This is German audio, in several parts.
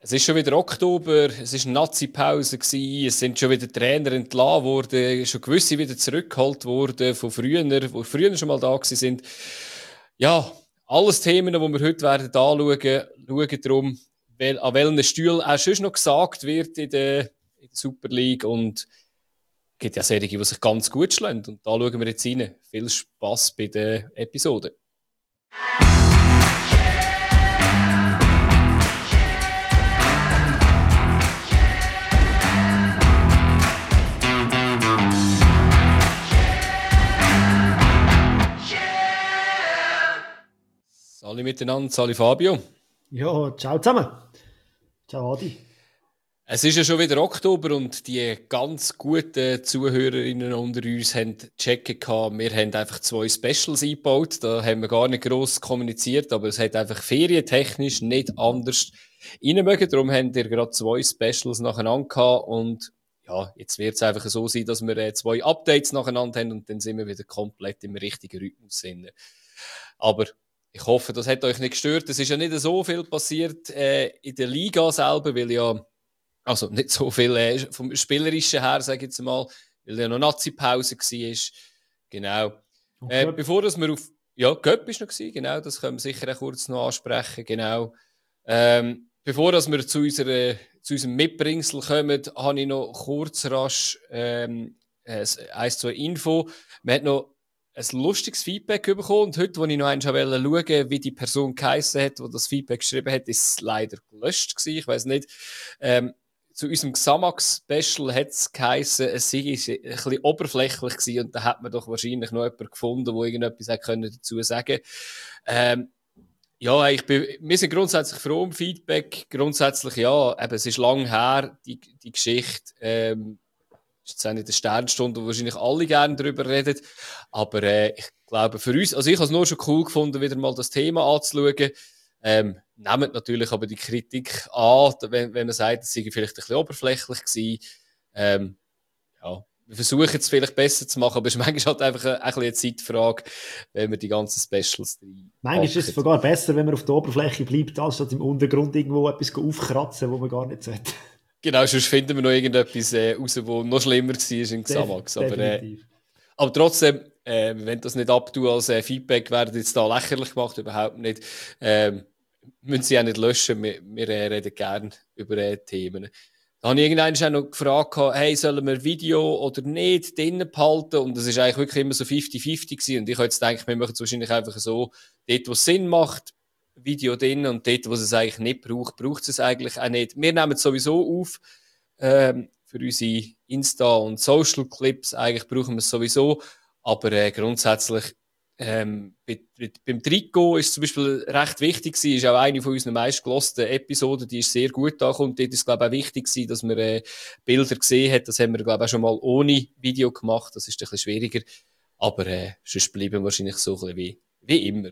Es ist schon wieder Oktober, es ist eine Nazi-Pause gewesen, es sind schon wieder Trainer entlassen worden, schon gewisse wieder zurückgeholt worden von früher, die früher schon mal da gewesen sind. Ja, alles Themen, die wir heute werden schauen darum, an welchen Stühlen auch schon noch gesagt wird in der Super League, und es gibt ja Serien, die sich ganz gut schlagen, und da schauen wir jetzt rein. Viel Spass bei der Episode. Alle miteinander, alle Fabio. Ja, ciao zusammen. Ciao Adi. Es ist ja schon wieder Oktober und die ganz guten Zuhörerinnen unter uns haben gecheckt, wir haben einfach 2 Specials eingebaut. Da haben wir gar nicht gross kommuniziert, aber es hat einfach ferientechnisch nicht anders rein mögen. Darum haben wir gerade 2 Specials nacheinander gehabt und ja, jetzt wird es einfach so sein, dass wir 2 Updates nacheinander haben und dann sind wir wieder komplett im richtigen Rhythmus drin. Aber ich hoffe, das hat euch nicht gestört. Es ist ja nicht so viel passiert in der Liga selber, weil ja, also nicht so viel vom Spielerischen her, sage ich jetzt mal, weil ja noch Nazi-Pause war. Genau. Bevor dass wir auf... Ja, Göpp war noch gewesen, genau, das können wir sicher auch kurz noch ansprechen, genau. Bevor dass wir zu unserem Mitbringsel kommen, habe ich noch kurz rasch 1-2 Info. Wir haben noch ein lustiges Feedback bekommen und heute, als ich noch einmal schauen, wie die Person geheissen hat, die das Feedback geschrieben hat, ist es leider gelöscht gewesen. Ich weiss nicht. Zu unserem Xamax-Special hat es geheissen, es sei ein bisschen oberflächlich gewesen und da hat man doch wahrscheinlich noch jemanden gefunden, der irgendetwas dazu sagen konnte. Ja, wir sind grundsätzlich froh um Feedback. Grundsätzlich ja, eben, es ist lang her, die Geschichte. Ist jetzt auch nicht eine Sternstunde, wo wahrscheinlich alle gerne darüber reden. Aber ich glaube, für uns, also ich habe es nur schon cool gefunden, wieder mal das Thema anzuschauen. Nehmt natürlich aber die Kritik an, wenn man sagt, es sei vielleicht ein bisschen oberflächlich gewesen. Ja, wir versuchen es vielleicht besser zu machen, aber es ist manchmal halt einfach ein bisschen eine Zeitfrage, wenn wir die ganzen Specials drin. Manchmal ist es sogar besser, wenn man auf der Oberfläche bleibt, als statt im Untergrund irgendwo etwas aufkratzen, wo man gar nicht sollte. Genau, sonst finden wir noch irgendetwas raus, was noch schlimmer war in Xamax. Aber trotzdem, wir wollen das nicht abtun als Feedback, werden jetzt da lächerlich gemacht, überhaupt nicht. Müssen sie auch nicht löschen, wir reden gerne über Themen. Da habe ich irgendwann noch gefragt, hey, sollen wir Video oder nicht drinnen behalten? Und das ist eigentlich wirklich immer so 50-50 gewesen. Und ich habe jetzt gedacht, wir machen es wahrscheinlich einfach so, dort, wo es Sinn macht, Video drin, und dort, wo es eigentlich nicht braucht, braucht es eigentlich auch nicht. Wir nehmen es sowieso auf für unsere Insta- und Social-Clips. Eigentlich brauchen wir es sowieso. Aber grundsätzlich beim Trikot ist zum Beispiel recht wichtig gewesen, ist auch eine von unseren meistgehörten Episoden, die ist sehr gut angekommen. Dort ist, glaube ich, auch wichtig gewesen, dass man Bilder gesehen hat. Das haben wir, glaube ich, auch schon mal ohne Video gemacht. Das ist ein bisschen schwieriger. Aber sonst bleiben wir wahrscheinlich so ein bisschen wie immer.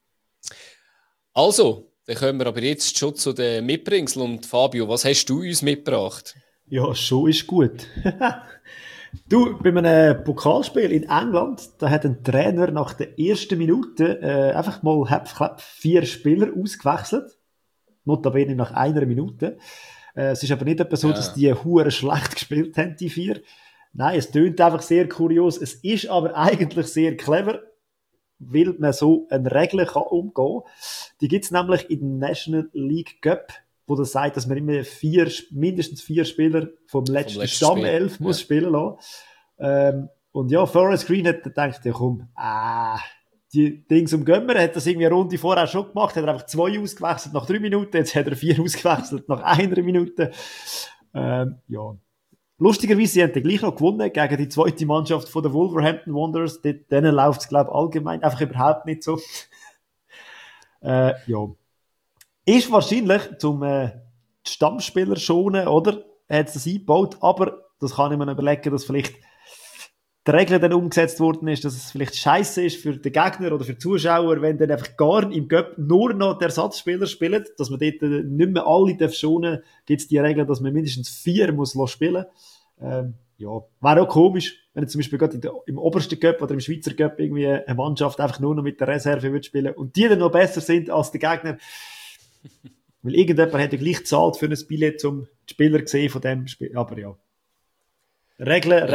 Also, dann kommen wir aber jetzt schon zu den Mitbringsel. Und Fabio, was hast du uns mitgebracht? Ja, schon ist gut. Du, bei einem Pokalspiel in England, da hat ein Trainer nach der ersten Minute einfach mal 4 Spieler ausgewechselt. Notabene nach 1 Minute. Es ist aber nicht etwa so, dass die hure schlecht gespielt haben, die 4. Nein, es tönt einfach sehr kurios. Es ist aber eigentlich sehr clever, weil man so eine Regel kann umgehen. Die gibt's nämlich in der National League Cup, wo das sagt, dass man immer mindestens 4 Spieler vom letzten Stammelf muss spielen lassen. Und ja, Forest Green hat gedacht, ja komm, die Dings um Gömmer hat das irgendwie eine Runde vorher schon gemacht, hat er einfach 2 ausgewechselt nach 3 Minuten, jetzt hat er 4 ausgewechselt nach 1 Minute. Ja. Lustigerweise, sie haben dann gleich noch gewonnen gegen die zweite Mannschaft von der Wolverhampton Wanderers. Denen läuft es, glaube ich, allgemein einfach überhaupt nicht so. Ja. Ist wahrscheinlich zum die Stammspieler schonen, oder? Er hat es das eingebaut, aber das kann ich mir überlegen, dass vielleicht die Regel dann umgesetzt worden ist, dass es vielleicht scheiße ist für den Gegner oder für die Zuschauer, wenn dann einfach gar im Cup nur noch der Ersatzspieler spielt, dass man dort nicht mehr alle schonen darf, gibt es die Regel, dass man mindestens 4 muss spielen. Ja, wäre auch komisch, wenn zum Beispiel gerade im obersten Cup oder im Schweizer Cup irgendwie eine Mannschaft einfach nur noch mit der Reserve wird spielen und die dann noch besser sind als der Gegner. Weil irgendjemand hätte gleich gezahlt für ein Billett, um die Spieler zu sehen von dem Spiel. Aber ja. Regeln.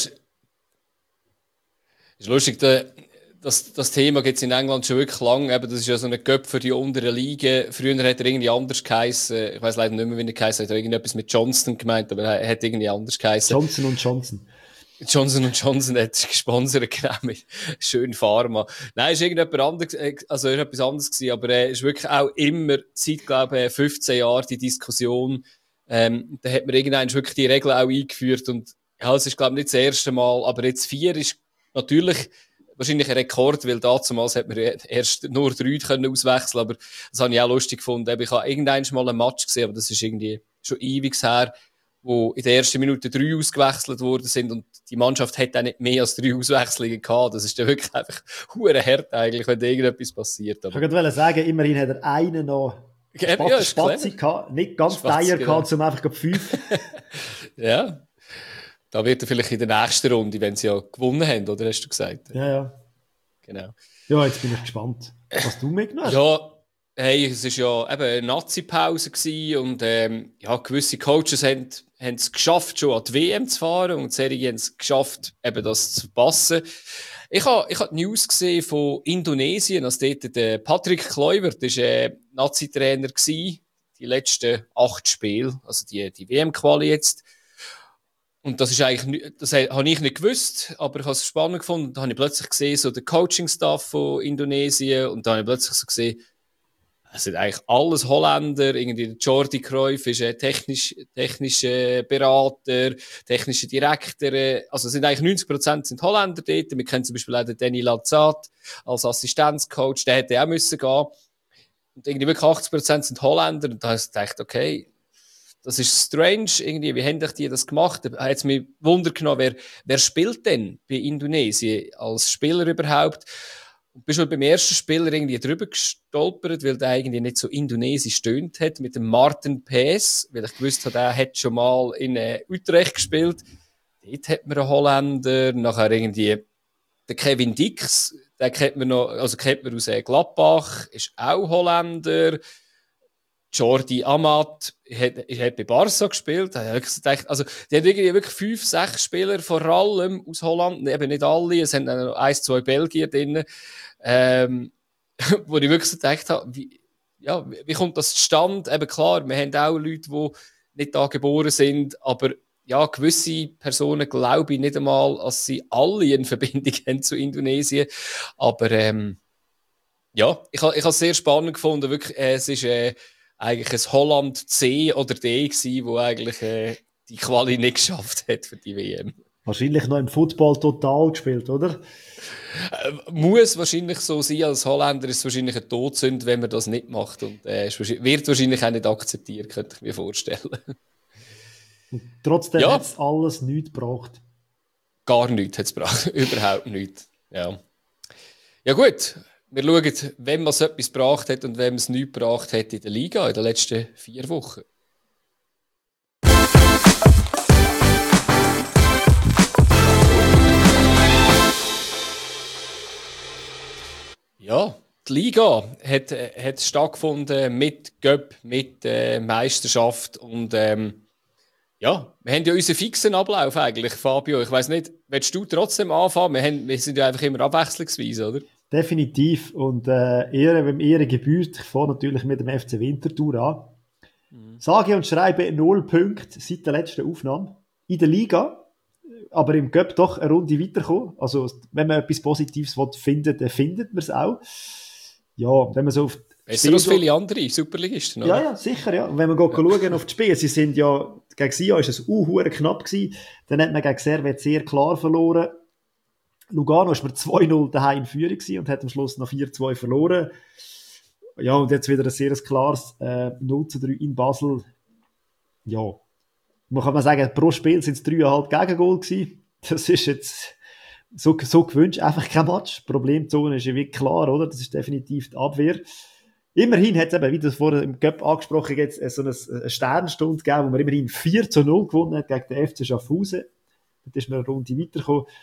Ist lustig, das Thema gibt es in England schon wirklich lang. Eben, das ist ja so ein Cup für die unteren Ligen. Früher hat er irgendwie anders geheißen. Ich weiss leider nicht mehr, wie er geheißen hat. Er hat irgendetwas mit Johnston gemeint, aber er hat irgendwie anders geheißen. Johnson. Johnson hat sich gesponsert, genau, mit schön Pharma. Nein, ist irgendetwas anderes, also ist etwas anderes gewesen, aber ist wirklich auch immer seit, glaube ich, 15 Jahren die Diskussion. Da hat man irgendwann wirklich die Regeln auch eingeführt und ja, es ist, glaube ich, nicht das erste Mal, aber jetzt 4 ist natürlich wahrscheinlich ein Rekord, weil damals hat man erst nur 3 können auswechseln, aber das habe ich auch lustig gefunden. Ich habe irgendwann mal einen Match gesehen, aber das ist irgendwie schon ewig her, wo in der ersten Minute 3 ausgewechselt worden sind und die Mannschaft hat auch nicht mehr als 3 Auswechslungen gehabt. Das ist dann wirklich einfach hure hart eigentlich, wenn da irgendetwas passiert. Aber ich wollte gerade sagen, immerhin hat er einen noch Spatzi gehabt, nicht ganz Deier gehabt, um einfach 5. Ja, da wird er vielleicht in der nächsten Runde, wenn sie ja gewonnen haben, oder hast du gesagt? Ja. Genau. Ja, jetzt bin ich gespannt, was du mitgenommen hast. Ja, hey, es war ja eben eine Nazi-Pause gewesen und ja, gewisse Coaches haben es geschafft, schon an die WM zu fahren und solche haben es geschafft, eben das zu verpassen. Ich habe die News gesehen von Indonesien, als dort der Patrick Kluivert war Nazi-Trainer gewesen, die letzten 8 Spiele, also die WM-Quali jetzt. Und das ist eigentlich, das habe ich nicht gewusst, aber ich habe es spannend gefunden. Da habe ich plötzlich gesehen, so der Coaching-Staff von Indonesien und da habe ich plötzlich so gesehen, es sind eigentlich alles Holländer, irgendwie der Jordi Cruyff ist ein technischer Berater, technischer Direktor, also es sind eigentlich 90% sind Holländer dort. Wir kennen zum Beispiel auch den Danny Lazzat als Assistenzcoach, der hätte auch müssen gehen. Und irgendwie wirklich 80% sind Holländer und da habe ich gedacht, okay, das ist strange, irgendwie, wie haben die das gemacht? Da hat es mich Wunder genommen, wer spielt denn bei Indonesien als Spieler überhaupt? Und bist du beim ersten Spieler irgendwie drüber gestolpert, weil der irgendwie nicht so indonesisch tönt hat, mit dem Martin Paes, weil ich gewusst habe, der hat schon mal in Utrecht gespielt. Dort hat man einen Holländer, nachher irgendwie der Kevin Dix, den kennt man noch, also kennt man aus Gladbach, ist auch Holländer. Jordi Amat hat bei Barca gespielt. Also, die haben irgendwie wirklich 5, 6 Spieler, vor allem aus Holland, eben nicht alle, es sind noch 1, 2 Belgier drin, wo ich wirklich so gedacht habe, wie kommt das zustande? Eben klar, wir haben auch Leute, die nicht da geboren sind, aber ja, gewisse Personen glaube ich nicht einmal, dass sie alle eine Verbindung haben zu Indonesien. Aber ja, ich habe es sehr spannend gefunden. Wirklich, es ist eigentlich ein Holland C oder D gewesen, wo eigentlich die Quali nicht geschafft hat für die WM. Wahrscheinlich noch im Football total gespielt, oder? Muss wahrscheinlich so sein. Als Holländer ist es wahrscheinlich ein Todsünde, wenn man das nicht macht. Und wird wahrscheinlich auch nicht akzeptiert, könnte ich mir vorstellen. Und trotzdem hat es alles nichts gebracht. Gar nichts hat es gebracht. Überhaupt nichts. Ja. Ja gut. Wir schauen, wem es etwas gebracht hat und wem es nichts gebracht hat in der Liga in den letzten 4 Wochen. Ja, die Liga hat stattgefunden mit Cup, mit Meisterschaft und ja, wir haben ja unseren fixen Ablauf eigentlich, Fabio. Ich weiss nicht, willst du trotzdem anfangen? Wir sind ja einfach immer abwechslungsweise, oder? Definitiv. Und Ehre, wem Ehre gebührt. Ich fange natürlich mit dem FC Winterthur an. Sage und schreibe 0 Punkte seit der letzten Aufnahme. In der Liga, aber im Cup doch eine Runde weiterkommen. Also, wenn man etwas Positives findet, dann findet man es auch. Ja, wenn man so auf besser als viele andere Superligisten, oder? Ja, sicher, ja. Und wenn man schauen auf die Spiele, sie sind ja, gegen Sion ist es knapp gewesen. Dann hat man gegen Servet sehr klar verloren. Lugano war 2-0 daheim in Führung und hat am Schluss noch 4-2 verloren. Ja, und jetzt wieder ein sehr klares 0-3 in Basel. Ja, man kann sagen, pro Spiel sind es 3,5 Gegengol gewesen. Das ist jetzt so gewünscht, einfach kein Match. Problemzone ist ja wirklich klar, oder? Das ist definitiv die Abwehr. Immerhin hat es eben, wie du es vorher im Cup angesprochen hast, so eine Sternstunde gegeben, wo man immerhin 4-0 gewonnen hat gegen den FC Schaffhausen. Dort ist man eine Runde weitergekommen.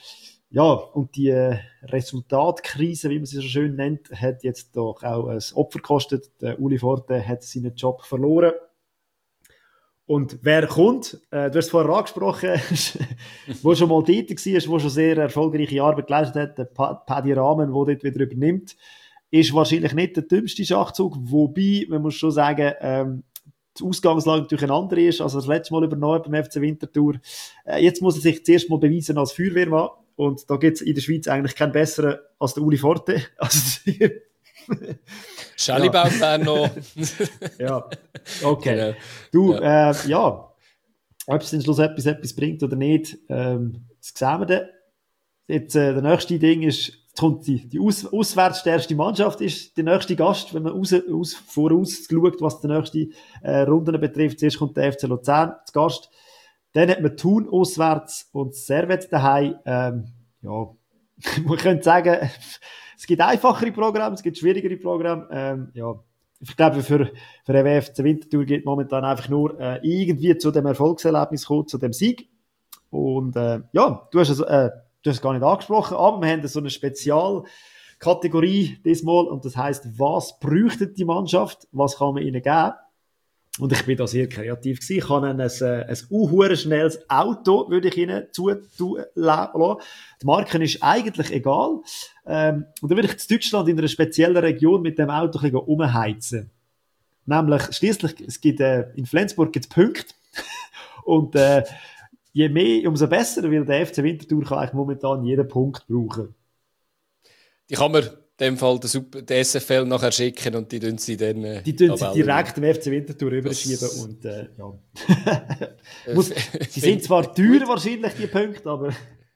Ja, und die Resultatkrise, wie man sie so schön nennt, hat jetzt doch auch ein Opfer gekostet. Der Uli Forte hat seinen Job verloren. Und wer kommt, du hast es vorher angesprochen, wo schon mal tätig war, wo schon sehr erfolgreiche Arbeit geleistet hat, der Paddy Rahmen, der dort wieder übernimmt, ist wahrscheinlich nicht der dümmste Schachzug, wobei, man muss schon sagen, die Ausgangslage natürlich eine andere ist, als das letzte Mal übernommen beim FC Winterthur. Jetzt muss er sich zuerst mal beweisen als Feuerwehrmann, und da gibt es in der Schweiz eigentlich keinen besseren als der Uli Forte. Also, Schellibau-Fan noch. Ja, okay. Genau. Du, ja, ob es denn schlussendlich etwas bringt oder nicht, das sehen wir dann. Jetzt, der nächste Ding ist, jetzt kommt die auswärts stärkste Mannschaft, ist der nächste Gast, wenn man voraus schaut, was die nächste Runden betrifft. Zuerst kommt der FC Luzern zu Gast. Dann hat man Thun auswärts und Servet daheim. Ja, man könnte sagen, es gibt einfachere Programme, es gibt schwierigere Programme. Ja, ich glaube, für den WFC Winterthur geht momentan einfach nur irgendwie zu dem Erfolgserlebnis kommen, zu dem Sieg. Und ja, du hast es gar nicht angesprochen, aber wir haben so eine Spezialkategorie diesmal, und das heisst, was bräuchte die Mannschaft, was kann man ihnen geben? Und ich bin da sehr kreativ gewesen. Ich habe ein unhuere schnelles Auto, würde ich ihnen zutun lassen. Die Marke ist eigentlich egal. Und dann würde ich in Deutschland in einer speziellen Region mit dem Auto ein bisschen umheizen. Nämlich, schliesslich, es gibt, in Flensburg gibt es Punkte. Und, je mehr, umso besser, weil der FC Winterthur kann eigentlich momentan jeden Punkt brauchen. Die kann man in dem Fall den SFL nachher schicken und die tun sie dann... Die tun sie direkt dem FC Winterthur rüberschieben und ja. Sie sind zwar teuer wahrscheinlich, die Punkte, aber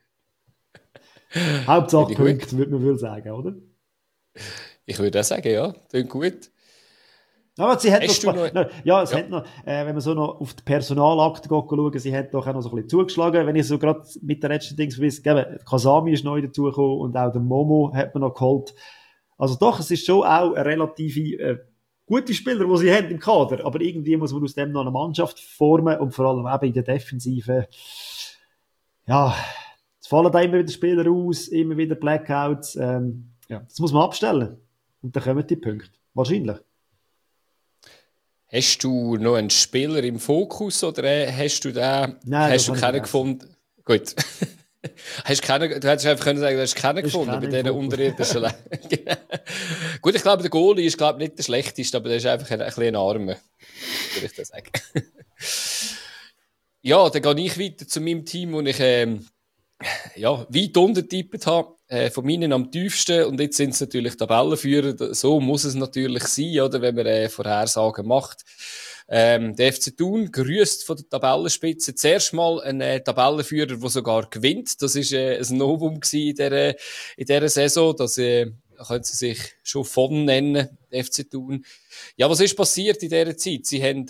Hauptsache Punkte, würde man wohl sagen, oder? Ich würde auch sagen, ja, klingt gut. Aber sie hat hat noch, wenn man so noch auf die Personalakte schauen, sie hat doch auch noch so ein bisschen zugeschlagen. Wenn ich so gerade mit den letzten Dings weiss, Kasami ist neu dazugekommen und auch der Momo hat man noch geholt. Also doch, es ist schon auch eine relative gute Spieler, die sie haben im Kader. Aber irgendwie muss man aus dem noch eine Mannschaft formen und vor allem eben in der Defensive. Ja, es fallen da immer wieder Spieler aus, immer wieder Blackouts. Ja, das muss man abstellen. Und dann kommen die Punkte. Wahrscheinlich. Hast du noch einen Spieler im Fokus oder hast du den? Nein, hast du keinen gefunden? Gut. Du hättest einfach können sagen, du hast keinen gefunden bei diesen unterirdischen Gut, ich glaube, der Goalie ist nicht der schlechteste, aber der ist einfach ein bisschen armer, würde ich das sagen. Ja, dann gehe ich weiter zu meinem Team, wo ich weit unten getippt habe. Von meinen am tiefsten, und jetzt sind es natürlich Tabellenführer, so muss es natürlich sein, oder, wenn man Vorhersagen macht. Der FC Thun grüßt von der Tabellenspitze zuerst mal einen Tabellenführer, der sogar gewinnt. Das ist ein Novum in dieser Saison, das können sie sich schon von nennen, der FC Thun. Ja, was ist passiert in dieser Zeit? Sie haben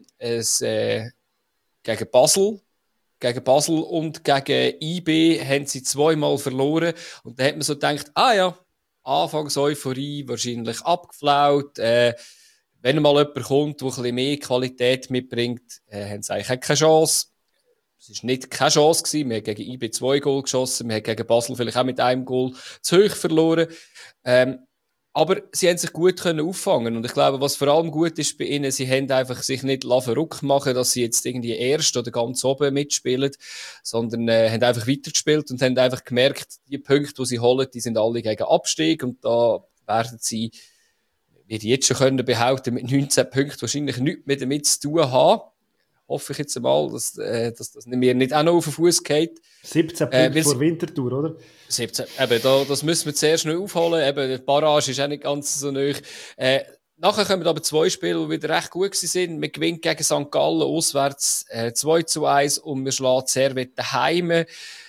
gegen Basel und gegen IB haben sie zweimal verloren. Und da hat man so gedacht, Anfangs Euphorie, wahrscheinlich abgeflaut. Wenn mal jemand kommt, der ein bisschen mehr Qualität mitbringt, haben sie eigentlich keine Chance. Es war nicht keine Chance gewesen. Wir haben gegen IB 2 Goal geschossen. Wir haben gegen Basel vielleicht auch mit einem Goal zu hoch verloren. Aber sie haben sich gut auffangen. Und ich glaube, was vor allem gut ist bei ihnen, sie haben einfach sich nicht verrückt machen, dass sie jetzt irgendwie erst oder ganz oben mitspielen, sondern haben einfach weitergespielt und haben einfach gemerkt, die Punkte, die sie holen, die sind alle gegen Abstieg. Und da werden sie, wie ich jetzt schon behaupten, mit 19 Punkten wahrscheinlich nichts mehr damit zu tun haben. Hoffe ich jetzt mal, dass das mir nicht auch noch auf den Fuß geht. 17 Punkte vor Winterthur, oder? 17. Eben, das müssen wir zuerst noch aufholen. Eben, die Barrage ist auch nicht ganz so nahe. Nachher kommen aber 2 Spiele, die wieder recht gut sind. Wir gewinnen gegen St. Gallen auswärts 2-1 und wir schlagen Servet daheim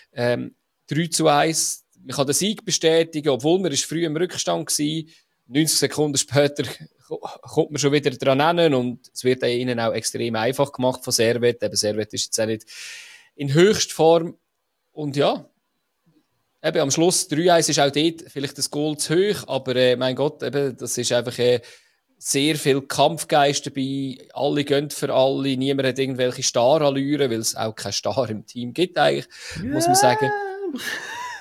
3-1. Man kann den Sieg bestätigen, obwohl wir früh im Rückstand waren. 90 Sekunden später kommt man schon wieder dran hin und es wird ihnen auch extrem einfach gemacht von Servet. Eben, Servet ist jetzt auch nicht in Höchstform. Und ja, eben am Schluss 3-1 ist auch dort vielleicht das Goal zu hoch, aber mein Gott, eben, das ist einfach sehr viel Kampfgeist dabei. Alle gehen für alle, niemand hat irgendwelche Star-Allüren, weil es auch keinen Star im Team gibt eigentlich, muss man sagen.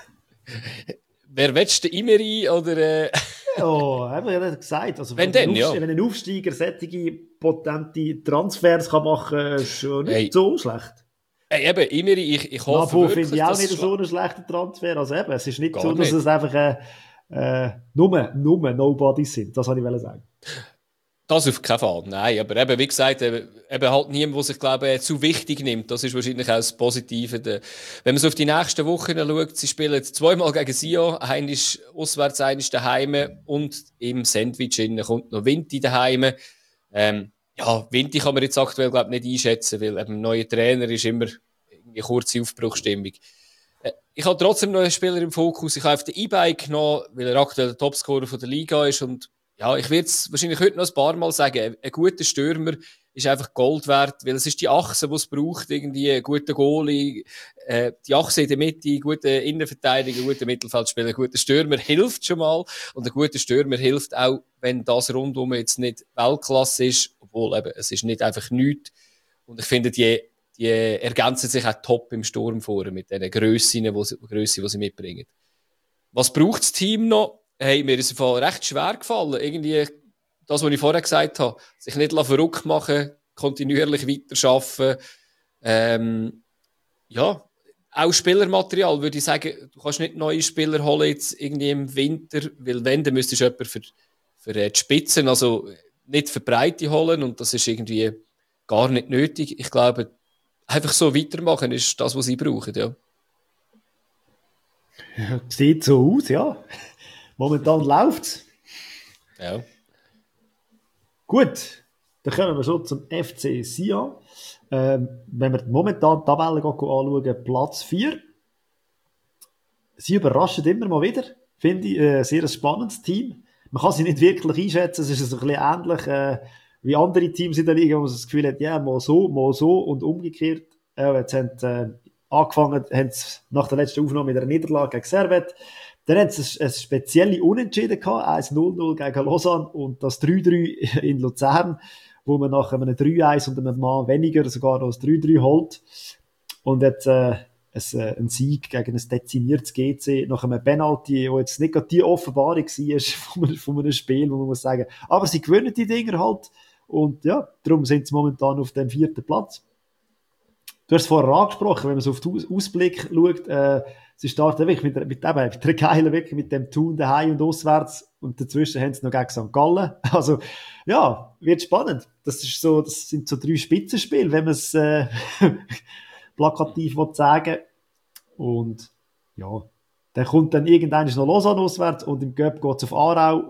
Wer willst du, Imeri oder... Ja, haben wir ja gesagt. Also, wenn denn, ja. Wenn ein Aufsteiger sättige potente Transfers kann machen kann, ist schon nicht so schlecht. Hey, eben, Imeri, ich hoffe wirklich, finde ich auch nicht so einen schlechten Transfer. Also eben, es ist nicht so, dass nicht. es einfach nur Nobodies sind. Das wollte ich sagen. Das auf keinen Fall, nein. Aber eben, wie gesagt, eben halt niemand, der sich, glaube ich, zu wichtig nimmt. Das ist wahrscheinlich auch das Positive. Wenn man so auf die nächsten Wochen schaut, sie spielen zweimal gegen Sion. Einer ist auswärts, einer ist daheim. Und im Sandwich kommt noch Vinti daheim. Ja, Vinti kann man jetzt aktuell, glaube ich, nicht einschätzen, weil eben ein neuer Trainer ist immer eine kurze Aufbruchstimmung. Ich habe trotzdem noch einen Spieler im Fokus. Ich habe auf den E-Bike genommen, weil er aktuell der Topscorer von der Liga ist. Und ja, ich werde es wahrscheinlich heute noch ein paar Mal sagen. Ein guter Stürmer ist einfach Gold wert, weil es ist die Achse, die es braucht. Irgendwie ein guter Goalie, die Achse in der Mitte, ein guter Innenverteidiger, ein guter Mittelfeldspieler, ein guter Stürmer hilft schon mal. Und ein guter Stürmer hilft auch, wenn das rundum jetzt nicht Weltklasse ist. Obwohl eben, es ist nicht einfach nichts. Und ich finde, die ergänzen sich auch top im Sturm vor, mit den Grössen, die sie mitbringen. Was braucht das Team noch? Hey, mir ist es recht schwer gefallen. Irgendwie, das, was ich vorher gesagt habe, sich nicht verrückt machen, kontinuierlich weiterarbeiten. Ja, auch Spielermaterial, würde ich sagen, du kannst nicht neue Spieler holen jetzt irgendwie im Winter, weil wenn, dann müsstest du jemanden für die Spitzen, also nicht für die Breite holen und das ist irgendwie gar nicht nötig. Ich glaube, einfach so weitermachen ist das, was sie brauchen, ja. Ja, sieht so aus, ja. Momentan läuft es. Ja. Gut, dann kommen wir schon zum FC Sion. Wenn wir momentan die Tabelle anschauen, Platz 4. Sie überraschen immer mal wieder. Finde ich ein sehr spannendes Team. Man kann sie nicht wirklich einschätzen. Es ist ein bisschen ähnlich wie andere Teams in der Liga, wo man das Gefühl hat, ja, mal so und umgekehrt. Jetzt haben angefangen, haben sie nach der letzten Aufnahme mit einer Niederlage gegen Servette. Dann haben sie ein spezielles Unentschieden gehabt, 1-0 gegen Lausanne und das 3-3 in Luzern, wo man nach einem 3-1 und einem Mann weniger sogar noch das 3-3 holt. Und jetzt ein Sieg gegen ein dezimiertes GC nach einem Penalty, wo jetzt nicht gerade die Offenbarung war von einem Spiel, wo man muss sagen, aber sie gewinnen die Dinger halt. Und ja, darum sind sie momentan auf dem 4. Platz. Du hast es vorher angesprochen, wenn man so auf den Ausblick schaut, sie starten wirklich mit der geilen, wirklich mit dem Tun daheim und auswärts und dazwischen haben sie noch gegen St. Gallen. Also, ja, wird spannend. Das sind so 3 Spitzenspiele, wenn man es plakativ sagen. Und ja, dann kommt dann irgendwann noch Lausanne auswärts und im Cup geht es auf Aarau.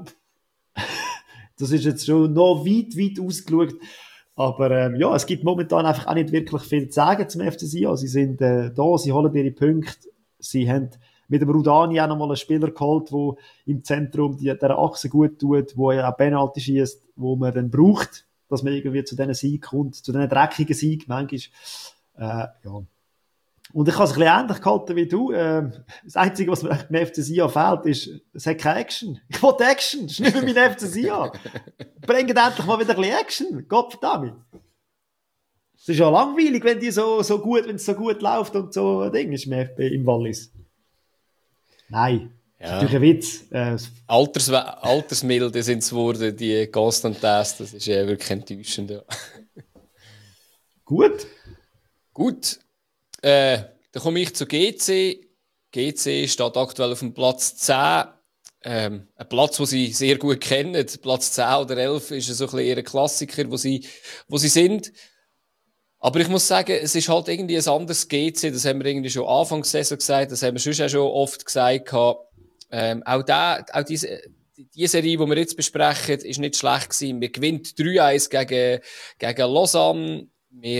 Das ist jetzt schon noch weit ausgeschaut. Aber ja, es gibt momentan einfach auch nicht wirklich viel zu sagen zum FC Sion. Sie sind da, sie holen ihre Punkte. Sie haben mit dem Rudani auch nochmal einen Spieler geholt, der im Zentrum der Achse gut tut, wo ja auch Penalty schießt, wo man dann braucht, dass man irgendwie zu diesen Sieg kommt, zu diesen dreckigen Sieg manchmal. Ja. Und ich habe es ein bisschen ähnlich gehalten wie du. Das Einzige, was mir im FC Sion fehlt, ist, es hat keine Action. Ich will Action. Das ist nicht mehr mein FC Sion. Bringt endlich mal wieder ein bisschen Action. Gottverdammt. Es ist ja langweilig, wenn es so gut läuft und so ein Ding ist im Wallis. Nein. Ja. Das ist natürlich ein Witz. Altersmilde sind es geworden, die Constantes. Das ist wirklich enttäuschend, ja. Gut. Dann komme ich zu GC. GC steht aktuell auf dem Platz 10. Ein Platz, den sie sehr gut kennen. Platz 10 oder 11 ist so ein bisschen ihr Klassiker, wo sie sind. Aber ich muss sagen, es ist halt irgendwie ein anderes GC. Das haben wir irgendwie schon Anfangs der Saison gesagt. Das haben wir sonst auch schon oft gesagt. Auch die Serie, die wir jetzt besprechen, ist nicht schlecht gewesen. Wir gewinnen 3-1 gegen Lausanne.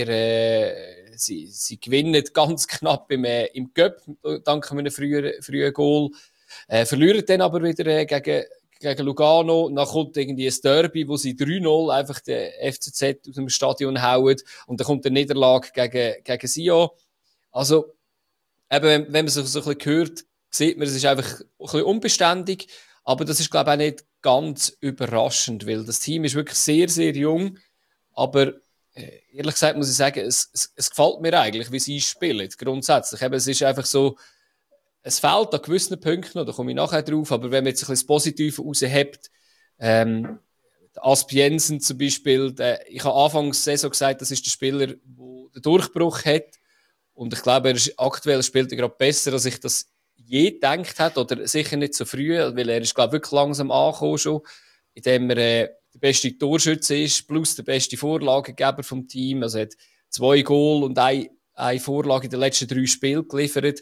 Sie gewinnen ganz knapp im Cup, dank einem frühen Goal. Verlieren dann aber wieder gegen Lugano. Dann kommt irgendwie ein Derby, wo sie 3-0 einfach den FCZ aus dem Stadion hauen. Und dann kommt eine Niederlage gegen Sion. Also, eben, wenn man sich so ein bisschen hört, sieht man, es ist einfach ein bisschen unbeständig. Aber das ist, glaube ich, auch nicht ganz überraschend, weil das Team ist wirklich sehr, sehr jung. Aber ehrlich gesagt muss ich sagen, es gefällt mir eigentlich, wie sie spielen, grundsätzlich. Eben, es ist einfach so, es fehlt an gewissen Punkten, da komme ich nachher drauf, aber wenn man jetzt ein bisschen das Positive raushebt, Asp Jensen zum Beispiel, ich habe anfangs der Saison gesagt, das ist der Spieler, der den Durchbruch hat. Und ich glaube, aktuell spielt er gerade besser, als ich das je gedacht hätte, oder sicher nicht so früh, weil er ist, glaube ich, wirklich langsam angekommen schon, indem er der beste Torschütze ist, plus der beste Vorlagengeber vom Team. Also er hat 2 Goal und eine Vorlage in den letzten 3 Spielen geliefert.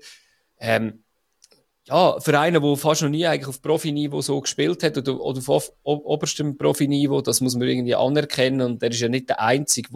Ja, für einen, der fast noch nie eigentlich auf Profiniveau so gespielt hat oder auf oberstem Profiniveau, das muss man irgendwie anerkennen. Und er ist ja nicht der Einzige,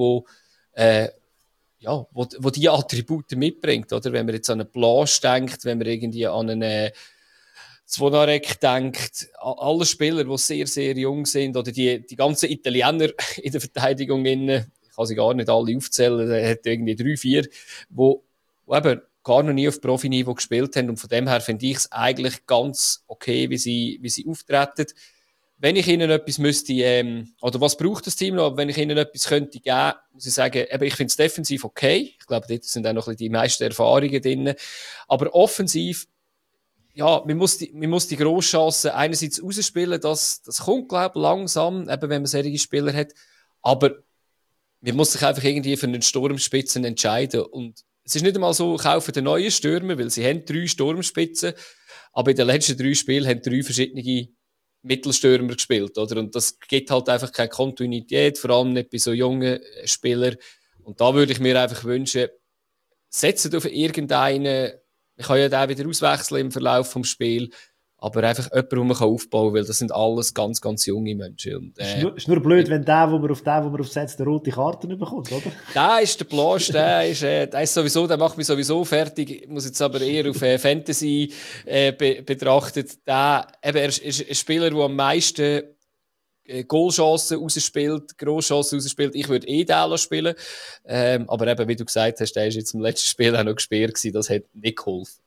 wo die Attribute mitbringt, oder? Wenn man jetzt an einen Blanche denkt, wenn man irgendwie an einen Zvonarek denkt, alle Spieler, die sehr, sehr jung sind, oder die ganzen Italiener in der Verteidigung innen, ich kann sie gar nicht alle aufzählen, er hat irgendwie 3, 4, wo eben gar noch nie auf Profiniveau gespielt haben. Und von dem her finde ich es eigentlich ganz okay, wie sie auftreten. Wenn ich ihnen etwas müsste, oder was braucht das Team noch, aber wenn ich ihnen etwas könnte geben, muss ich sagen, eben, ich finde es defensiv okay. Ich glaube, dort sind auch noch ein bisschen die meisten Erfahrungen drin. Aber offensiv, ja, man muss die Grosschancen einerseits rausspielen, das kommt, glaube ich, langsam, eben wenn man solche Spieler hat. Aber man muss sich einfach irgendwie für einen Sturmspitzen entscheiden. Und es ist nicht einmal so, kaufen den neuen Stürmer, weil sie haben 3 Sturmspitzen, aber in den letzten 3 Spielen haben 3 verschiedene Mittelstürmer gespielt, oder? Und das gibt halt einfach keine Kontinuität, vor allem nicht bei so jungen Spielern. Und da würde ich mir einfach wünschen, setzt auf irgendeinen, ich kann ja den wieder auswechseln im Verlauf des Spiels, aber einfach jemanden, den man aufbauen kann, weil das sind alles ganz, ganz junge Menschen. Und, ist nur blöd, wenn der, wo man aufsetzt, eine rote Karte nicht bekommt, oder? Der ist der Blanche, der ist sowieso, der macht mich sowieso fertig. Ich muss jetzt aber eher auf Fantasy betrachtet. Der, eben, er ist ein Spieler, der am meisten Goalchancen rausspielt, Grosschancen rausspielt. Ich würde den spielen. Aber eben, wie du gesagt hast, der ist jetzt im letzten Spiel auch noch gesperrt gewesen. Das hat nicht geholfen.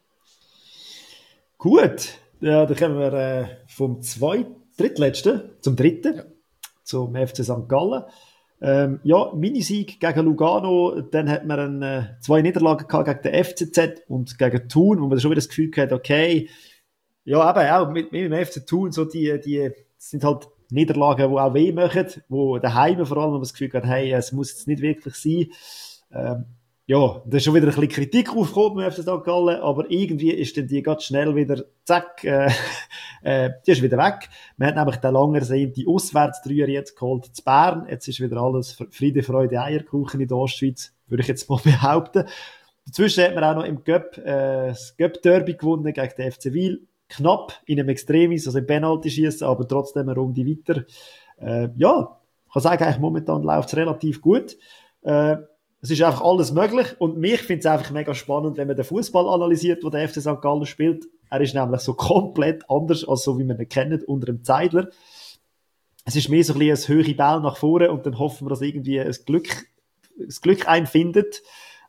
Gut. Ja, dann kommen wir vom drittletzten zum dritten. Ja. Zum FC St. Gallen. Ja, Minisieg gegen Lugano, dann hat man 2 Niederlagen gehabt gegen den FCZ und gegen Thun, wo man schon wieder das Gefühl hatte, okay, ja, eben auch mit dem FC Thun, so die sind halt Niederlagen, die auch weh machen, wo daheim vor allem, wo man das Gefühl hat, hey, es muss jetzt nicht wirklich sein. Ja, da ist schon wieder ein bisschen Kritik aufgekommen beim FC St. Gallen, aber irgendwie ist dann die ganz schnell wieder, zack, die ist wieder weg. Man hat nämlich den lang ersehnten Auswärtsdreier jetzt geholt zu Bern. Jetzt ist wieder alles Friede, Freude, Eierkuchen in der Ostschweiz, würde ich jetzt mal behaupten. Dazwischen hat man auch noch im Cup, das Cup-Derby gewonnen gegen den FC Wil. Knapp in einem Extremis, also im Penalty-Schiessen, aber trotzdem eine Runde weiter. Ja, ich kann sagen, eigentlich momentan läuft es relativ gut. Es ist einfach alles möglich und mich finde es einfach mega spannend, wenn man den Fußball analysiert, wo der FC St. Gallen spielt. Er ist nämlich so komplett anders, als so wie man ihn kennt, unter dem Zeidler. Es ist mehr so ein bisschen ein höhere Ball nach vorne und dann hoffen wir, dass irgendwie das Glück einen findet.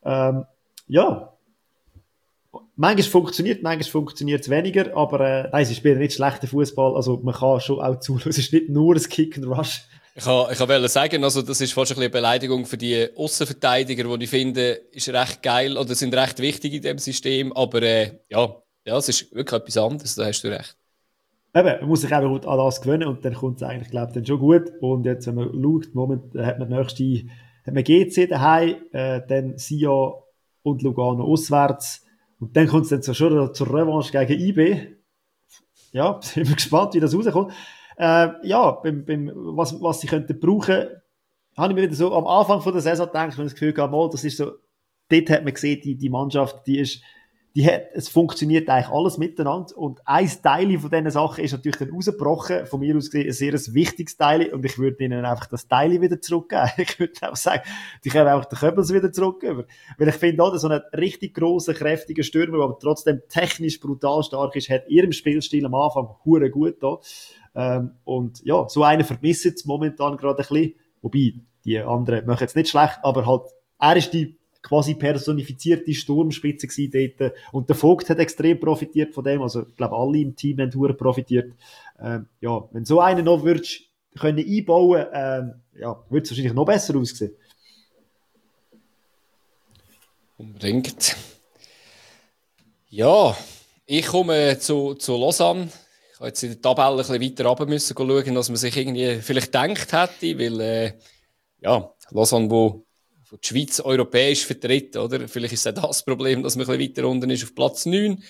Ja. Manchmal funktioniert es weniger, aber nein, sie spielen nicht schlechten Fußball, also man kann schon auch zuschauen. Es ist nicht nur ein Kick and Rush. Ich wollte sagen, also das ist fast ein bisschen eine Beleidigung für die Aussenverteidiger, die ich finde, ist recht geil oder sind recht wichtig in diesem System, aber ja, es ist wirklich etwas anderes, da hast du recht. Eben, man muss sich einfach an das gewöhnen und dann kommt es eigentlich, glaube ich, dann schon gut. Und jetzt, wenn man schaut, Moment, hat man GC daheim, dann Sion und Lugano auswärts und dann kommt es dann schon zur Revanche gegen IB. Ja, sind wir gespannt, wie das rauskommt. Ja, was sie könnten brauchen, habe ich mir wieder so am Anfang von der Saison gedacht, wenn ich das Gefühl habe, das ist so, dort hat man gesehen, die Mannschaft, es funktioniert eigentlich alles miteinander und ein Teil von diesen Sachen ist natürlich dann rausgebrochen, von mir aus gesehen ein sehr wichtiges Teil und ich würde ihnen einfach das Teil wieder zurückgeben. Ich würde auch sagen, die können einfach den Köbels wieder zurückgeben. Weil ich finde, so einen richtig grossen, kräftigen Stürmer, der aber trotzdem technisch brutal stark ist, hat ihrem Spielstil am Anfang hure gut da. Und ja, so einen vermisse ich momentan gerade ein bisschen. Wobei, die anderen machen jetzt nicht schlecht, aber halt, er ist die quasi personifizierte Sturmspitze gewesen dort. Und der Vogt hat extrem profitiert von dem. Also, ich glaube, alle im Team haben hure profitiert. Ja, wenn so einen noch würdest können einbauen, ja, würde es wahrscheinlich noch besser aussehen. Unbedingt. Ja, Ich komme zu Lausanne. Ich habe jetzt in der Tabelle ein bisschen weiter runter müssen schauen, als man sich irgendwie vielleicht gedacht hätte, weil, Lausanne, wo die Schweiz europäisch vertritt, oder? Vielleicht ist auch das Problem, dass man ein bisschen weiter unten ist, auf Platz 9.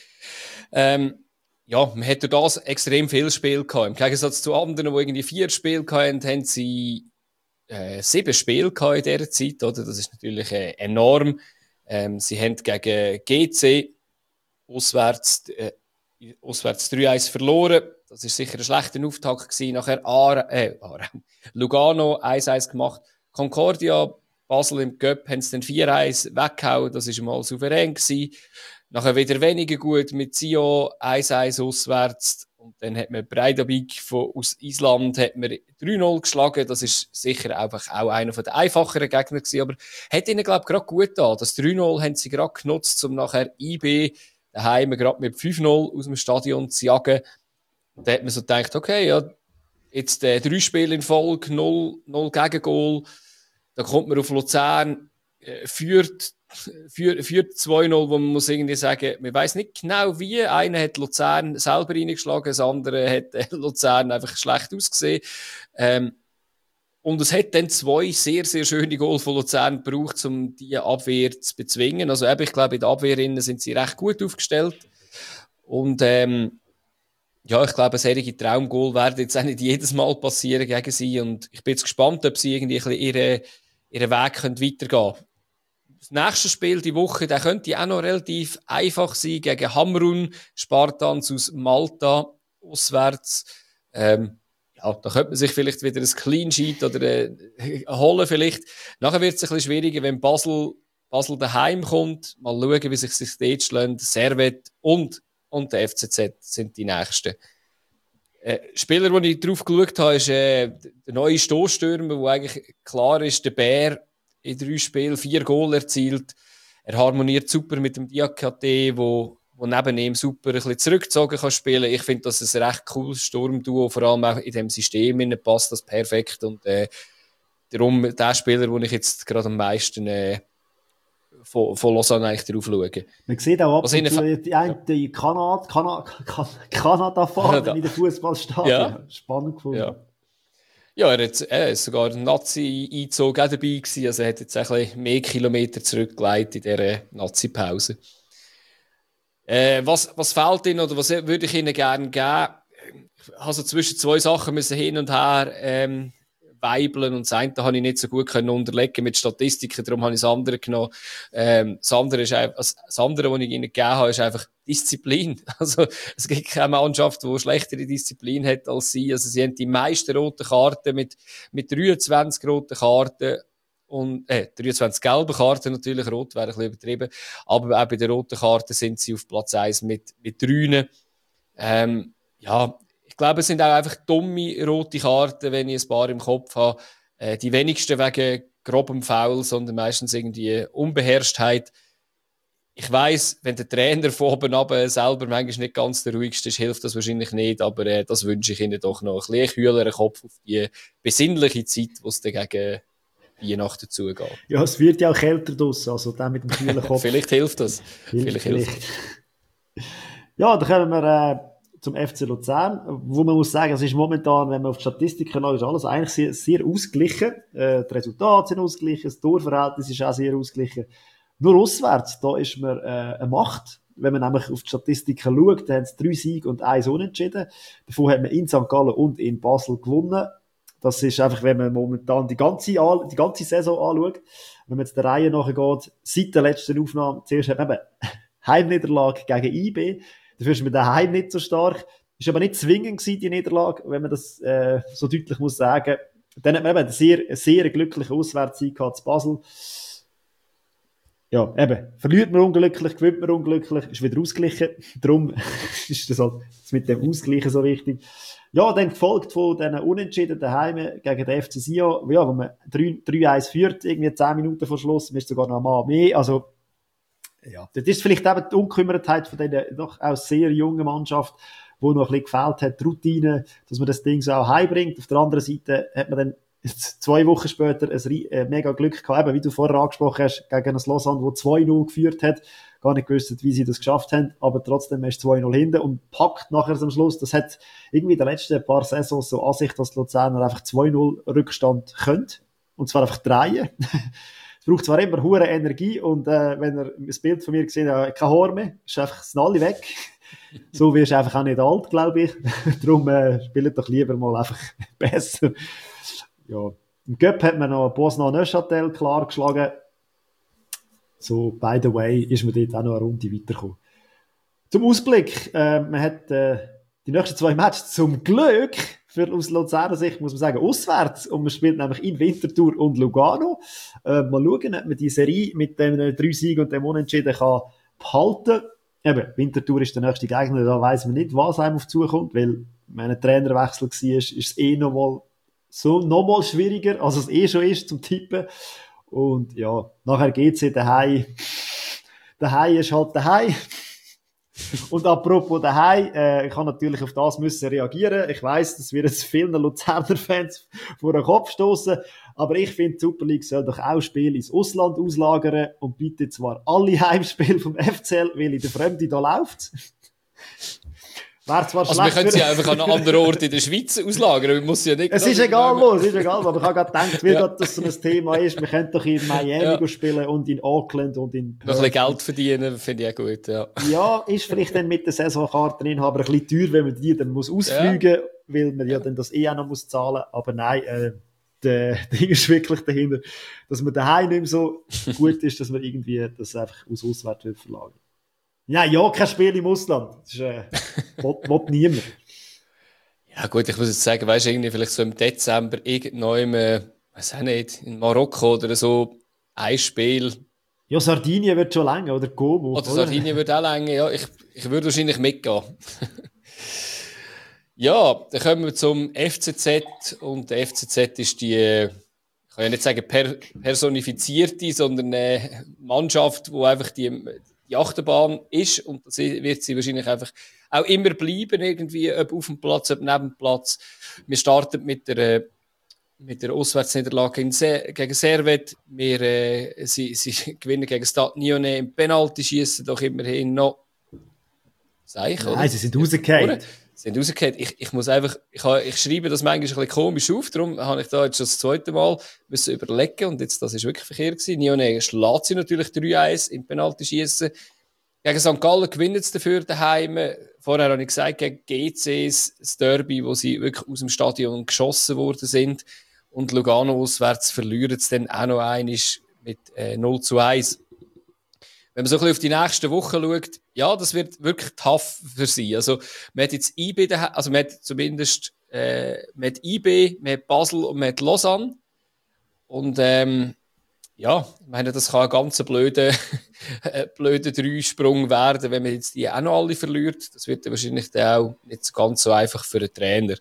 Man hat durch das extrem viel Spiel gehabt. Im Gegensatz zu anderen, die irgendwie 4 Spiele hatten, haben sie 7 Spiele gehabt in dieser Zeit, oder? Das ist natürlich enorm. Sie haben gegen GC auswärts 3-1 verloren. Das ist sicher ein schlechter Auftakt gewesen. Nachher Lugano 1-1 gemacht. Concordia, Basel im Cup haben es dann 4-1 weggehauen. Das war mal souverän gewesen. Nachher wieder weniger gut mit Sion 1-1 auswärts. Und dann hat man Breidablik aus Island hat man 3-0 geschlagen. Das ist sicher einfach auch einer der einfacheren Gegner gewesen. Aber hat ihnen, glaube ich, gerade gut getan. Das 3-0 haben sie gerade genutzt, um nachher IB daheim gerade mit 5-0 aus dem Stadion zu jagen. Und da hat man so gedacht, okay, ja, jetzt 3 Spiele in Folge, 0 Gegengol. Da kommt man auf Luzern, führt 2-0, wo man muss irgendwie sagen, man weiss nicht genau wie. Einer hat Luzern selber reingeschlagen, das andere hat Luzern einfach schlecht ausgesehen. Und es hat dann 2 sehr, sehr schöne Goal von Luzern gebraucht, um die Abwehr zu bezwingen. Also ich glaube, in der Abwehr sind sie recht gut aufgestellt. Und ich glaube, eine solche Traumgoal werden jetzt auch nicht jedes Mal passieren gegen sie. Und ich bin jetzt gespannt, ob sie irgendwie ein bisschen ihren Weg weitergehen können. Das nächste Spiel die Woche, der könnte auch noch relativ einfach sein, gegen Hamrun, Spartans aus Malta, auswärts. Da könnte man sich vielleicht wieder ein Clean Sheet oder holen vielleicht. Nachher wird es ein bisschen schwieriger, wenn Basel daheim kommt. Mal schauen, wie sich das dort schlägt. Servette und der FCZ sind die nächsten. Spieler, den ich drauf geschaut habe, ist der neue Stoßstürmer, wo eigentlich klar ist, der Bär in 3 Spielen 4 Goal erzielt. Er harmoniert super mit dem Diakate, wo neben ihm super ein bisschen zurückgezogen kann spielen. Ich finde, das ist ein recht cooles Sturmduo, vor allem auch in dem System passt das perfekt. Und darum der Spieler, den ich jetzt gerade am meisten von Lausanne eigentlich drauf schaue. Man sieht auch ab und zu die Kanada-Fahrer in der Fußballstadion. Ja. Spannend gefunden. Ja, er ist sogar ein Nazi-Einzug auch dabei gewesen. Also er hat jetzt ein bisschen mehr Kilometer zurückgelegt in dieser Nazi-Pause. Was fehlt Ihnen oder was würde ich Ihnen gerne geben? Also zwischen 2 Sachen müssen hin und her weibeln und das eine habe ich nicht so gut können unterlegen mit Statistiken, darum habe ich das andere genommen. Das andere, was ich Ihnen gegeben habe, ist einfach Disziplin. Also es gibt keine Mannschaft, die schlechtere Disziplin hat als sie. Also sie haben die meisten roten Karten mit 23 roten Karten und 23 gelbe Karten, natürlich, rot wäre ein bisschen übertrieben, aber auch bei den roten Karten sind sie auf Platz 1 mit 3. Ich glaube, es sind auch einfach dumme rote Karten, wenn ich ein paar im Kopf habe. Die wenigsten wegen grobem Foul, sondern meistens irgendwie Unbeherrschtheit. Ich weiss, wenn der Trainer von oben runter selber manchmal nicht ganz der ruhigste ist, hilft das wahrscheinlich nicht, aber das wünsche ich Ihnen doch noch. Ein bisschen kühleren Kopf auf die besinnliche Zeit, wo es dann gegen Weihnachten zugeht. Ja, es wird ja auch kälter draussen, also der mit dem kühlen Kopf. Vielleicht hilft das. Vielleicht. Ja, dann kommen wir zum FC Luzern, wo man muss sagen, es ist momentan, wenn man auf die Statistiken schaut, ist alles eigentlich sehr, sehr ausgeglichen. Die Resultate sind ausgeglichen, das Torverhältnis ist auch sehr ausgeglichen. Nur auswärts, da ist man eine Macht. Wenn man nämlich auf die Statistiken schaut, da haben es 3 Siege und 1 Unentschieden. Davon hat man in St. Gallen und in Basel gewonnen. Das ist einfach, wenn man momentan die ganze Saison anschaut, wenn man jetzt der Reihe nachgeht, seit der letzten Aufnahme, zuerst hat man eben Heimniederlage gegen IB, dafür ist man daheim nicht so stark, ist aber nicht zwingend gewesen, die Niederlage, wenn man das so deutlich muss sagen. Dann hat man eben eine sehr glückliche Auswärtszeit gehabt zu Basel. Ja, eben, verliert man unglücklich, gewinnt man unglücklich, ist wieder ausgeglichen. Darum ist das halt mit dem Ausgleichen so wichtig. Ja, dann gefolgt von diesen Unentschieden daheim gegen den FC Sion, ja, wo man 3-1 führt, irgendwie 10 Minuten vor Schluss, man ist sogar noch mal mehr. Also, ja, das ist vielleicht eben die Unkümmertheit von dieser doch auch sehr jungen Mannschaft, wo noch ein bisschen gefehlt hat, die Routine, dass man das Ding so auch heimbringt. Auf der anderen Seite hat man dann 2 Wochen später ein mega Glück gehabt, eben, wie du vorher angesprochen hast, gegen ein Lausanne, wo 2-0 geführt hat. Gar nicht gewusst, wie sie das geschafft haben, aber trotzdem ist 2-0 hinten und packt nachher am Schluss. Das hat irgendwie in den letzten paar Saisons so an sich, dass die Luzerner einfach 2-0 Rückstand können. Und zwar einfach drehen. Es braucht zwar immer hure Energie und wenn ihr ein Bild von mir gesehen habt, kein Haar mehr, ist einfach das Nalle weg. So wirst du einfach auch nicht alt, glaube ich. Darum spielt doch lieber mal einfach besser. Ja. Im Cup hat man noch Bosna-Neuchâtel klar geschlagen. So, by the way, ist man dort auch noch eine Runde weitergekommen. Zum Ausblick, man hat die nächsten 2 Matches zum Glück, aus Luzerner Sicht muss man sagen, auswärts. Und man spielt nämlich in Winterthur und Lugano. Mal schauen, ob man die Serie mit den 3 Siegen und dem Unentschieden kann behalten. Eben, Winterthur ist der nächste Gegner, da weiss man nicht, was einem auf zukommt, weil wenn ein Trainerwechsel war, ist es nochmal schwieriger, als es schon ist zum Tippen. Und ja, nachher geht's daheim. Daheim ist halt daheim. Und apropos daheim, ich habe natürlich auf das müssen reagieren. Ich weiss, das wird jetzt vielen Luzerner-Fans vor den Kopf stoßen. Aber ich finde, die Super League soll doch auch Spiele ins Ausland auslagern und bitte zwar alle Heimspiele vom FCL, weil in der Fremde da läuft. Wäre zwar also wir können sie einfach an einen anderen Ort in der Schweiz auslagern. Man muss ja nicht es ist egal wo, es ist egal. Aber ich habe gerade gedacht, weil das so ein Thema ist, wir können doch in Miami spielen und in Auckland und in Perth. Noch ein bisschen Geld verdienen, finde ich auch gut, ja. Ja, ist vielleicht dann mit der Saisonkarteninhaber ein bisschen teuer, wenn man die dann muss ausfliegen muss, weil man ja dann das auch noch muss zahlen. Aber nein, der Ding ist wirklich dahinter, dass man daheim nicht mehr so gut ist, dass man irgendwie das einfach aus Auswärts verlagern. Ja, kein Spiel im Ausland. Das ist, will niemand. Ja gut, ich muss jetzt sagen, weißt du, irgendwie vielleicht so im Dezember irgendwann, weiß auch nicht, in Marokko oder so, ein Spiel. Ja, Sardinien wird schon länger, oder Como. Oder Sardinien wird auch länger, ja. Ich würde wahrscheinlich mitgehen. Ja, dann kommen wir zum FCZ und der FCZ ist die, ich kann ja nicht sagen personifizierte, sondern eine Mannschaft, wo einfach die Achterbahn ist und das wird sie wahrscheinlich einfach auch immer bleiben, irgendwie, ob auf dem Platz, ob neben dem Platz. Wir starten mit der Auswärtsniederlage gegen Servette. Sie gewinnen gegen Stade Lyonnais im Penalty-Schießen, doch immerhin noch. Nein, sie sind rausgefallen. Sind rausgefallen. Ich muss einfach, ich schreibe das manchmal ein bisschen komisch auf, darum habe ich da jetzt schon das zweite Mal müssen überlegen und jetzt, das ist wirklich verkehrt gewesen. Lyonnais schlägt sie natürlich 3-1 im Penalty-Schießen. Gegen St. Gallen gewinnen sie dafür daheim. Vorher habe ich gesagt, gegen GCs, das Derby, wo sie wirklich aus dem Stadion geschossen worden sind. Und Lugano auswärts verlieren sie dann auch noch einmal mit 0-1. Wenn man so ein bisschen auf die nächsten Wochen schaut, ja, das wird wirklich tough für sie. Also, man hat jetzt IB daheim, also man hat zumindest, man hat IB, man hat Basel und man hat Lausanne. Und, ja, ich meine, das kann ein ganz blöder Dreisprung werden, wenn man jetzt die auch noch alle verliert. Das wird dann wahrscheinlich dann auch nicht ganz so einfach für einen Trainer.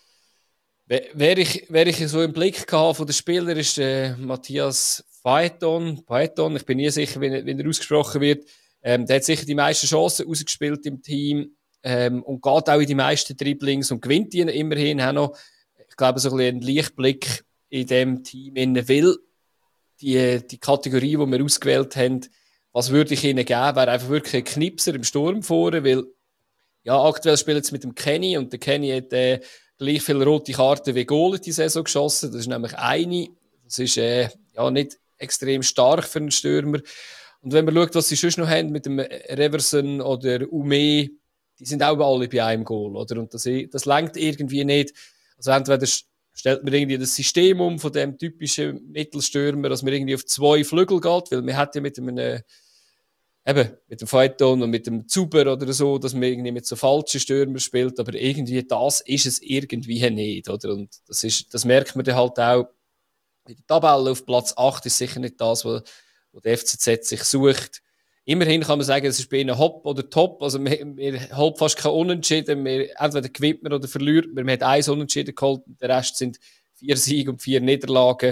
Wer ich so im Blick hatte von den Spielern ist Matthias Phaeton. Ich bin nie sicher, wie er ausgesprochen wird. Der hat sicher die meisten Chancen ausgespielt im Team und geht auch in die meisten Dribblings und gewinnt die immerhin auch noch. Ich glaube, so ein bisschen ein Lichtblick in dem Team will. Die Kategorie, die wir ausgewählt haben, was würde ich ihnen geben, wäre einfach wirklich ein Knipser im Sturm vorne, weil ja, aktuell spielen sie mit dem Kenny und der Kenny hat gleich viele rote Karten wie Goal die Saison geschossen. Das ist nämlich eine. Das ist ja nicht extrem stark für einen Stürmer. Und wenn man schaut, was sie sonst noch haben mit dem Reverson oder Ume, die sind auch alle bei einem Goal, oder? Und das langt irgendwie nicht. Also entweder stellt man irgendwie das System um von dem typischen Mittelstürmer, dass man irgendwie auf 2 Flügel geht, weil man hat ja mit dem Phaeton und mit dem Zuber oder so, dass man irgendwie mit so falschen Stürmern spielt, aber irgendwie das ist es irgendwie nicht, oder? Und das merkt man dann halt auch in der Tabelle auf Platz 8 ist sicher nicht das, wo der FCZ sich sucht. Immerhin kann man sagen, es ist bei ihnen Hop oder Top, also wir haben fast kein Unentschieden, entweder gewinnt man oder verliert man hat 1 Unentschieden geholt, und der Rest sind 4 Siege und 4 Niederlagen.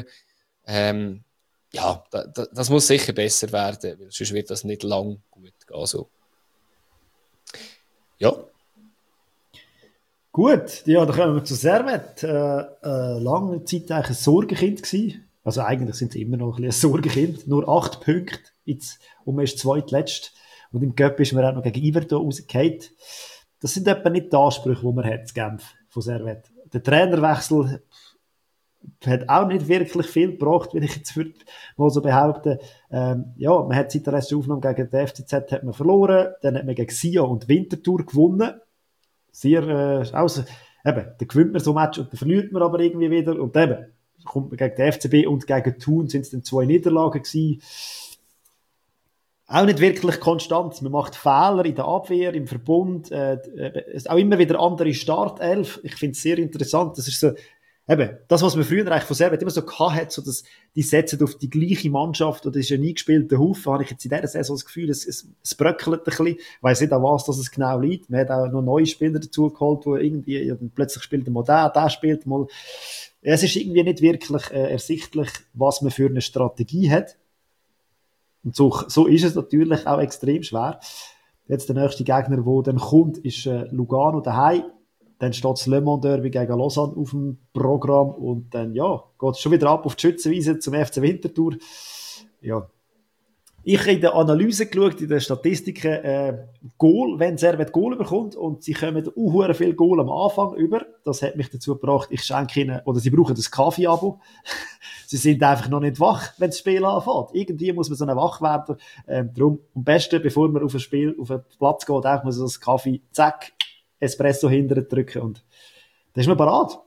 Ja, das muss sicher besser werden, weil sonst wird das nicht lang gut gehen. So. Ja. Gut, ja, dann kommen wir zu Servet. Lange Zeit eigentlich ein Sorgenkind gewesen. Also eigentlich sind sie immer noch ein bisschen ein Sorgenkind. Nur 8 Punkte jetzt, und man ist zweitletzt. Und im Cup ist man auch noch gegen Iverdo rausgefallen. Das sind etwa nicht die Ansprüche, die man hat, zu Genf von Servet. Der Trainerwechsel hat auch nicht wirklich viel gebracht, wenn ich jetzt mal so behaupten. Ja, man hat seit der letzten Aufnahme gegen den FCZ hat man verloren, dann hat man gegen Sion und Winterthur gewonnen. Sehr, also, eben, da gewinnt man so ein Match und dann verliert man aber irgendwie wieder und eben, kommt man gegen den FCB und gegen Thun sind es dann 2 Niederlagen gewesen. Auch nicht wirklich konstant. Man macht Fehler in der Abwehr, im Verbund, auch immer wieder andere Startelf. Ich finde es sehr interessant. Das ist so, eben, das, was man früher eigentlich von Servet immer so gehabt hat, so dass die setzen auf die gleiche Mannschaft oder ist ein eingespielter Haufen, habe ich jetzt in dieser Saison das Gefühl, es bröckelt ein bisschen. Ich weiss nicht, an was das genau liegt. Man hat auch noch neue Spieler dazu geholt, wo irgendwie, ja, plötzlich spielt mal der spielt mal. Es ist irgendwie nicht wirklich ersichtlich, was man für eine Strategie hat. Und so ist es natürlich auch extrem schwer. Jetzt der nächste Gegner, der dann kommt, ist Lugano daheim. Dann steht das Le Mans Derby gegen Lausanne auf dem Programm und dann, ja, geht es schon wieder ab auf die Schützenwiese zum FC Winterthur. Ja. Ich habe in der Analyse geschaut, in den Statistiken, Goal, wenn Servet Goal bekommt und sie kommen viel Goal am Anfang über. Das hat mich dazu gebracht, ich schenke ihnen, oder sie brauchen das Kaffee-Abo. Sie sind einfach noch nicht wach, wenn das Spiel anfängt. Irgendwie muss man so eine wach werden. Darum, am besten, bevor man auf den Platz geht, einfach mal so das Kaffee, zack, Espresso hinterher drücken und dann ist man bereit.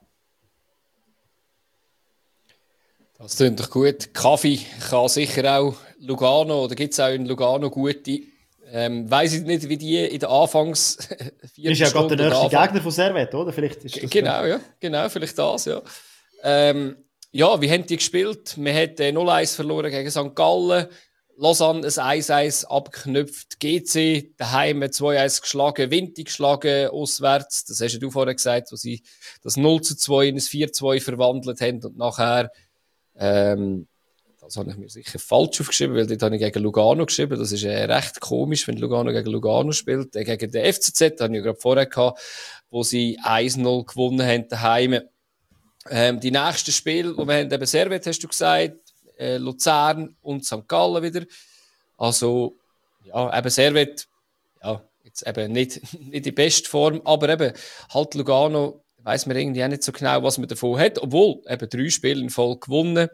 Das klingt doch gut. Kaffee kann sicher auch Lugano, oder gibt es auch in Lugano gute. Weiss ich nicht, wie die in der Anfangs 4 ist ja gerade der nächste Gegner von Servet, oder? Vielleicht ist das genau, ja. Genau, vielleicht das, ja. Ja, wie haben die gespielt? Wir haben 0-1 verloren gegen St. Gallen. Lausanne ein 1-1 abgeknüpft. GC daheim 2-1 geschlagen. Winti geschlagen, auswärts. Das hast du vorher gesagt, wo sie das 0-2 in ein 4-2 verwandelt haben. Und nachher, das habe ich mir sicher falsch aufgeschrieben, weil dort habe ich gegen Lugano geschrieben. Das ist recht komisch, wenn Lugano gegen Lugano spielt. Gegen den FCZ, habe ich gerade vorher gehabt, wo sie 1-0 gewonnen haben daheim. Die nächsten Spiele, die wir haben, eben Servet, hast du gesagt, Luzern und St. Gallen wieder. Also, ja, eben Servet, ja, jetzt eben nicht in bester Form, aber eben halt Lugano, weiss man irgendwie auch nicht so genau, was man davon hat, obwohl eben 3 Spiele in Folge gewonnen,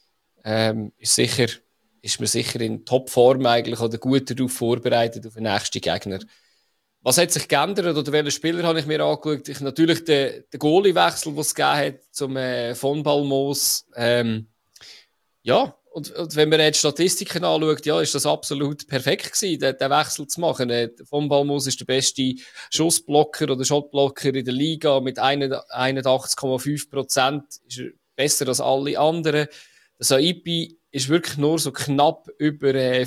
ist man sicher in Topform eigentlich oder gut darauf vorbereitet auf den nächsten Gegner. Was hat sich geändert oder welchen Spieler habe ich mir angeschaut? Natürlich den Goalie-Wechsel, den es gegeben hat zum von Balmos. Ja, und wenn man jetzt Statistiken anschaut, ja, ist das absolut perfekt gewesen, den Wechsel zu machen. Von Balmos ist der beste Schussblocker oder Shotblocker in der Liga mit 81,5%. Ist er besser als alle anderen. Der Saipi ist wirklich nur so knapp über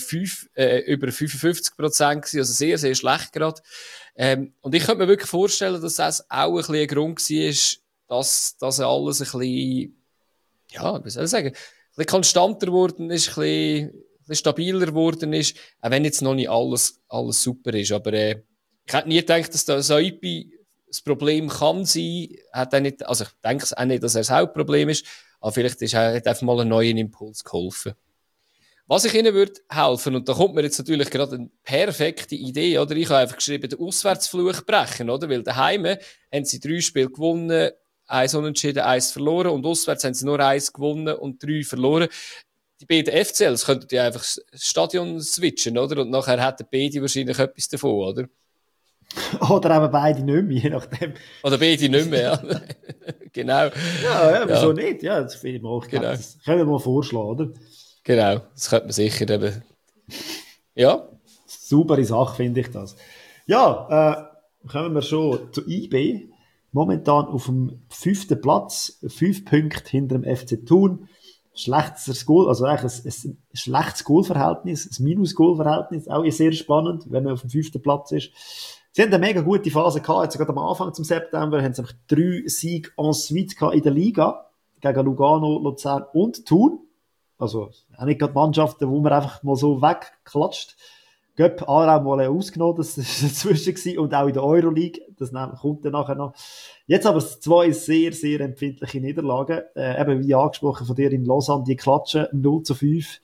55% gewesen, also sehr, sehr schlecht gerade. Und ich könnte mir wirklich vorstellen, dass das auch ein bisschen ein Grund war, dass alles ein bisschen, ja, wie soll ich sagen, ein bisschen konstanter geworden ist, ein bisschen stabiler geworden ist, auch wenn jetzt noch nicht alles super ist. Aber ich hätte nie gedacht, dass der Saipi das Problem kann sein. Hat er nicht, also ich denke auch nicht, dass er das Hauptproblem ist, aber vielleicht hat einfach mal einen neuen Impuls geholfen. Was ich Ihnen würde helfen, und da kommt mir jetzt natürlich gerade eine perfekte Idee, oder? Ich habe einfach geschrieben, den Auswärtsfluch brechen, oder? Weil daheim haben sie 3 Spiele gewonnen, 1 unentschieden, 1 verloren, und auswärts haben sie nur 1 gewonnen und 3 verloren. Die beiden FCLs könnten ja einfach das Stadion switchen, oder? Und nachher hätten beide wahrscheinlich etwas davon, oder? Oder eben beide nicht mehr, je nachdem. Oder beide nicht mehr, ja. Genau. Ja, wieso nicht? Ja, das finde ich mal. Genau. Das können wir mal vorschlagen, oder? Genau, das könnte man sicher eben. Ja. Saubere Sache, finde ich das. Ja, kommen wir schon zu IB. Momentan auf dem 5. Platz, 5 Punkte hinter dem FC Thun. Schlechtes Goal, also eigentlich ein schlechtes Goalverhältnis, ein Minus-Goalverhältnis, auch sehr spannend, wenn man auf dem 5. Platz ist. Sie haben eine mega gute Phase gehabt, jetzt gerade am Anfang zum September haben sie 3 Siege en suite gehabt in der Liga, gegen Lugano, Luzern und Thun. Also, auch nicht gerade Mannschaften, wo man einfach mal so wegklatscht. Göpp Aarau mal ausgenommen, das ist dazwischen gewesen, und auch in der Euroleague, das kommt dann nachher noch. Jetzt aber zwei sehr, sehr empfindliche Niederlagen, eben wie angesprochen von dir in Lausanne, die klatschen 0-5.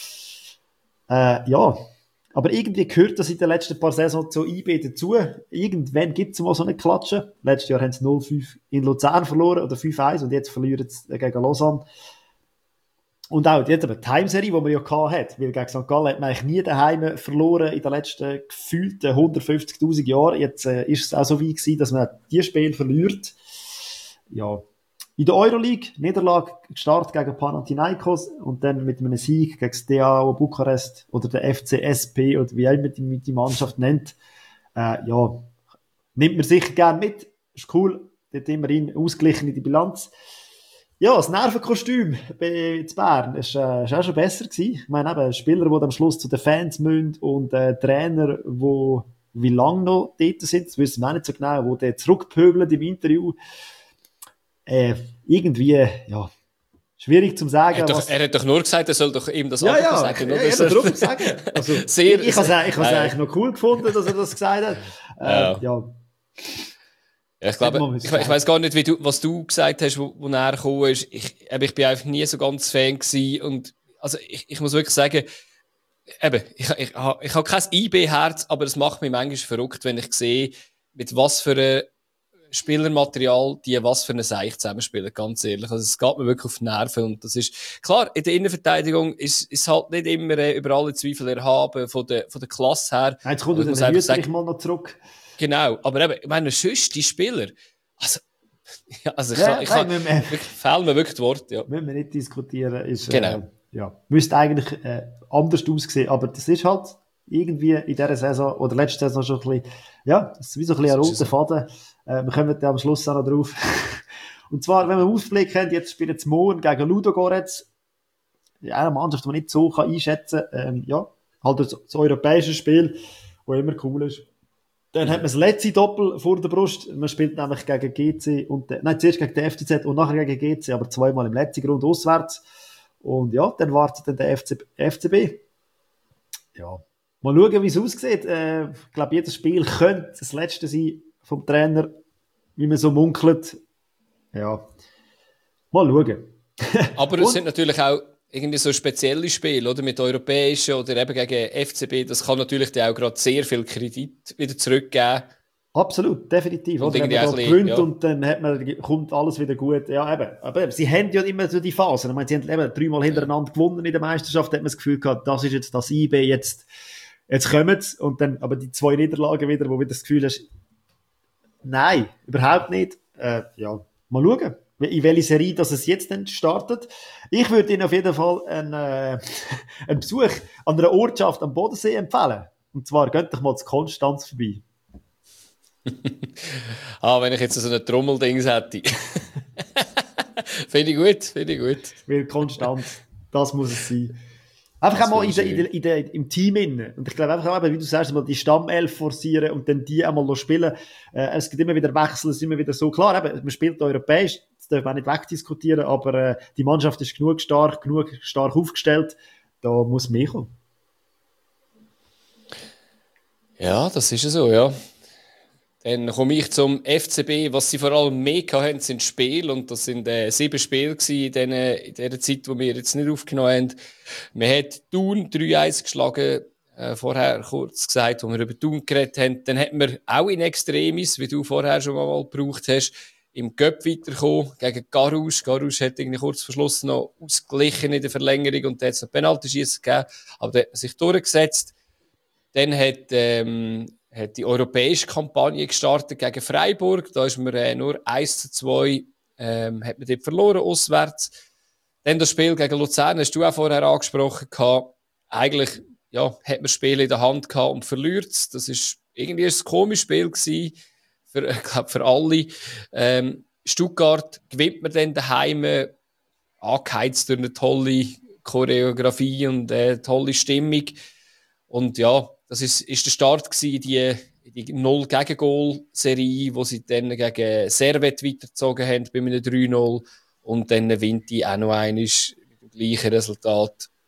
Ja, aber irgendwie gehört das in den letzten paar Saisons zu IB dazu. Irgendwann gibt es mal so eine Klatsche. Letztes Jahr haben sie 0-5 in Luzern verloren oder 5-1 und jetzt verlieren sie gegen Lausanne. Und auch jetzt aber die Heimserie, die man ja hat, weil gegen St. Gallen hat man eigentlich nie daheim verloren in den letzten gefühlten 150'000 Jahren. Jetzt ist es auch so weit gewesen, dass man dieses Spiel verliert. Ja. In der Euroleague, Niederlage gestartet gegen Panathinaikos und dann mit einem Sieg gegen Steaua Bukarest oder der FCSP oder wie auch immer die Mannschaft nennt. Ja, nimmt man sicher gerne mit. Ist cool. Dort immerhin ausgeglichen in die Bilanz. Ja, das Nervenkostüm bei Bern ist auch schon besser gewesen. Ich meine, eben, Spieler, die am Schluss zu den Fans müssen und Trainer, die wie lange noch dort sind, das wissen wir auch nicht so genau, die zurückpöbeln im Interview. Irgendwie, ja, schwierig zu sagen. Er hat doch nur gesagt, er soll doch ihm das auch sagen. Ja, ja, darum sagen. Also, ich habe es eigentlich noch cool gefunden, dass er das gesagt hat. Ja. Ich glaube, ich weiß gar nicht, was du gesagt hast, wo er gekommen ist. Ich bin einfach nie so ganz Fan gewesen. Und, also, ich muss wirklich sagen, eben, ich habe kein IB-Herz, aber es macht mich manchmal verrückt, wenn ich sehe, mit was für ein Spielermaterial die was für eine Seich zusammenspielen, ganz ehrlich. Also, es geht mir wirklich auf die Nerven. Und das ist, klar, in der Innenverteidigung ist halt nicht immer über alle Zweifel erhaben, von der Klasse her. Jetzt kommt der Hüterich mal noch zurück. Genau, aber eben, ich meine, sonst die Spieler, fehlen mir wirklich die Worte, ja. Müssen wir nicht diskutieren, ist, genau. Müsste eigentlich anders aussehen, aber das ist halt irgendwie in dieser Saison, oder letzte Saison schon ein bisschen, ja, das ist wie so ein bisschen ein roter Faden. Wir kommen da am Schluss auch noch drauf. Und zwar, wenn wir einen Ausblick haben, jetzt spielen sie morgen gegen Ludogorets, eine Mannschaft, die man nicht so einschätzen kann, halt das europäische Spiel, das immer cool ist. Dann hat man das letzte Doppel vor der Brust. Man spielt nämlich gegen GC zuerst gegen den FCZ und nachher gegen GC, aber zweimal im letzten Grund auswärts. Und ja, dann wartet dann der FCB. Ja. Mal schauen, wie es aussieht. Ich glaube, jedes Spiel könnte das letzte sein vom Trainer, wie man so munkelt. Ja. Mal schauen. Aber es sind natürlich auch irgendwie so spezielle Spiele, oder? Mit europäischen oder eben gegen FCB, das kann natürlich dann auch gerade sehr viel Kredit wieder zurückgeben. Absolut, definitiv. Und wenn man da gewinnt und dann kommt alles wieder gut. Ja, eben. Aber sie haben ja immer so die Phasen. Ich meine, sie haben eben 3-mal hintereinander gewonnen in der Meisterschaft, da hat man das Gefühl gehabt, das ist jetzt das IB, jetzt kommen sie. Und dann, aber die 2 Niederlagen wieder, wo wieder das Gefühl hast, nein, überhaupt nicht. Ja, mal schauen, in welche Serie das es jetzt dann startet. Ich würde Ihnen auf jeden Fall einen Besuch an einer Ortschaft am Bodensee empfehlen. Und zwar, geht doch mal zu Konstanz vorbei. Wenn ich jetzt so ein Trommeldings hätte. Finde ich gut. Weil Konstanz, das muss es sein. Einfach auch mal im Team innen. Und ich glaube einfach auch, wie du sagst, mal die Stammelf forcieren und dann die einmal noch spielen. Es gibt immer wieder Wechsel, es ist immer wieder so. Klar, eben, man spielt europäisch, das darf man nicht wegdiskutieren, aber die Mannschaft ist genug stark aufgestellt. Da muss mehr kommen. Ja, das ist so, ja. Dann komme ich zum FCB. Was sie vor allem mehr hatten, sind Spiele. Und das sind 7 Spiele in dieser Zeit, die wir jetzt nicht aufgenommen haben. Man hat Thun 3-1 geschlagen. Vorher kurz gesagt, wo wir über Thun geredet haben. Dann hat man auch in Extremis, wie du vorher schon mal gebraucht hast, im Cup weitergekommen gegen Garus. Garus hat irgendwie kurz vor Schluss noch ausgeglichen in der Verlängerung und da hat es noch Penaltyschiessen gegeben. Aber da hat man sich durchgesetzt. Dann hat die europäische Kampagne gestartet gegen Freiburg. Da ist man nur 1-2 hat man dort verloren, auswärts. Dann das Spiel gegen Luzern, hast du auch vorher angesprochen gehabt. Eigentlich, ja, hat man das Spiel in der Hand gehabt und verliert es. Das ist irgendwie ein komisches Spiel gewesen, für alle. Stuttgart gewinnt man dann daheim, angeheizt durch eine tolle Choreografie und tolle Stimmung. Und ja, das ist der Start gewesen, die 0-Gegengol-Serie, wo sie dann gegen Servet weitergezogen haben bei einem 3-0 und dann gewinnt die auch noch einmal mit dem gleichen Resultat.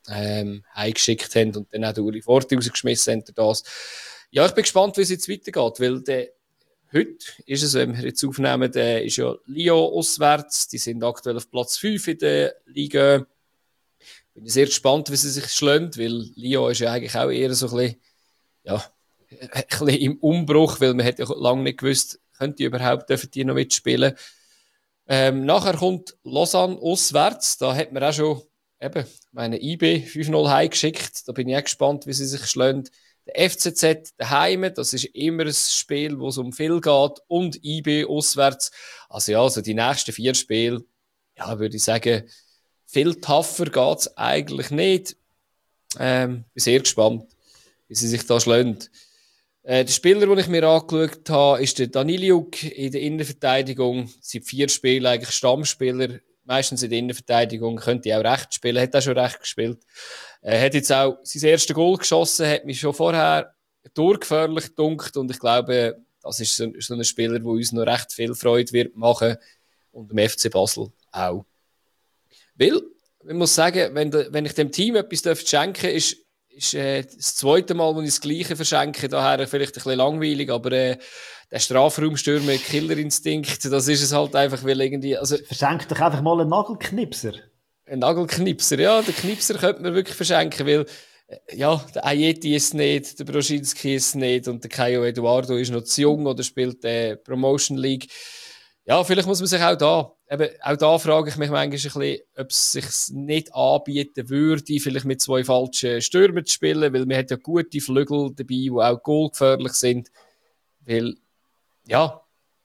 heimgeschickt haben und dann auch den Uli Forti rausgeschmissen haben durch das. Ja, ich bin gespannt, wie es jetzt weitergeht, weil heute ist es, wenn wir jetzt aufnehmen, ist ja Lyon auswärts, die sind aktuell auf Platz 5 in der Liga. Bin ich sehr gespannt, wie sie sich schlagen, weil Lyon ist ja eigentlich auch eher so ein bisschen im Umbruch, weil man hat ja lange nicht gewusst, können die überhaupt, dürfen die noch mitspielen. Nachher kommt Lausanne auswärts, da hat man auch schon meine IB 5-0 heimgeschickt, da bin ich auch gespannt, wie sie sich schlagen. Der FCZ daheim, das ist immer ein Spiel, wo es um viel geht, und IB auswärts. Also ja, also die nächsten 4 Spiele, ja, würde ich sagen, viel tougher geht's eigentlich nicht. Bin sehr gespannt, wie sie sich da schlagen. Der Spieler, den ich mir angeschaut habe, ist der Daniliuk in der Innenverteidigung. Seit 4 Spielen eigentlich Stammspieler, meistens in der Innenverteidigung, könnte auch rechts spielen, hat auch schon recht gespielt. Hat jetzt auch sein erstes Goal geschossen, hat mich schon vorher durchgefährlich gedunkt und ich glaube, das ist so ein Spieler, der uns noch recht viel Freude wird machen und dem FC Basel auch. Weil, ich muss sagen, wenn ich dem Team etwas schenken darf, ist das zweite Mal, wo ich das Gleiche verschenke, daher vielleicht ein bisschen langweilig, aber der Strafraumstürmer, Killerinstinkt, das ist es halt einfach, weil irgendwie... Also, verschenk doch einfach mal einen Nagelknipser. Ein Nagelknipser, ja, den Knipser könnte man wirklich verschenken, weil ja, der Ayeti ist nicht, der Broschinski ist nicht und der Caio Eduardo ist noch zu jung oder spielt Promotion League. Ja, vielleicht muss man sich auch da frage ich mich manchmal ein bisschen, ob es sich nicht anbieten würde, vielleicht mit 2 falschen Stürmern zu spielen, weil man hat ja gute Flügel dabei, die auch goalgefährlich sind. Weil, ja,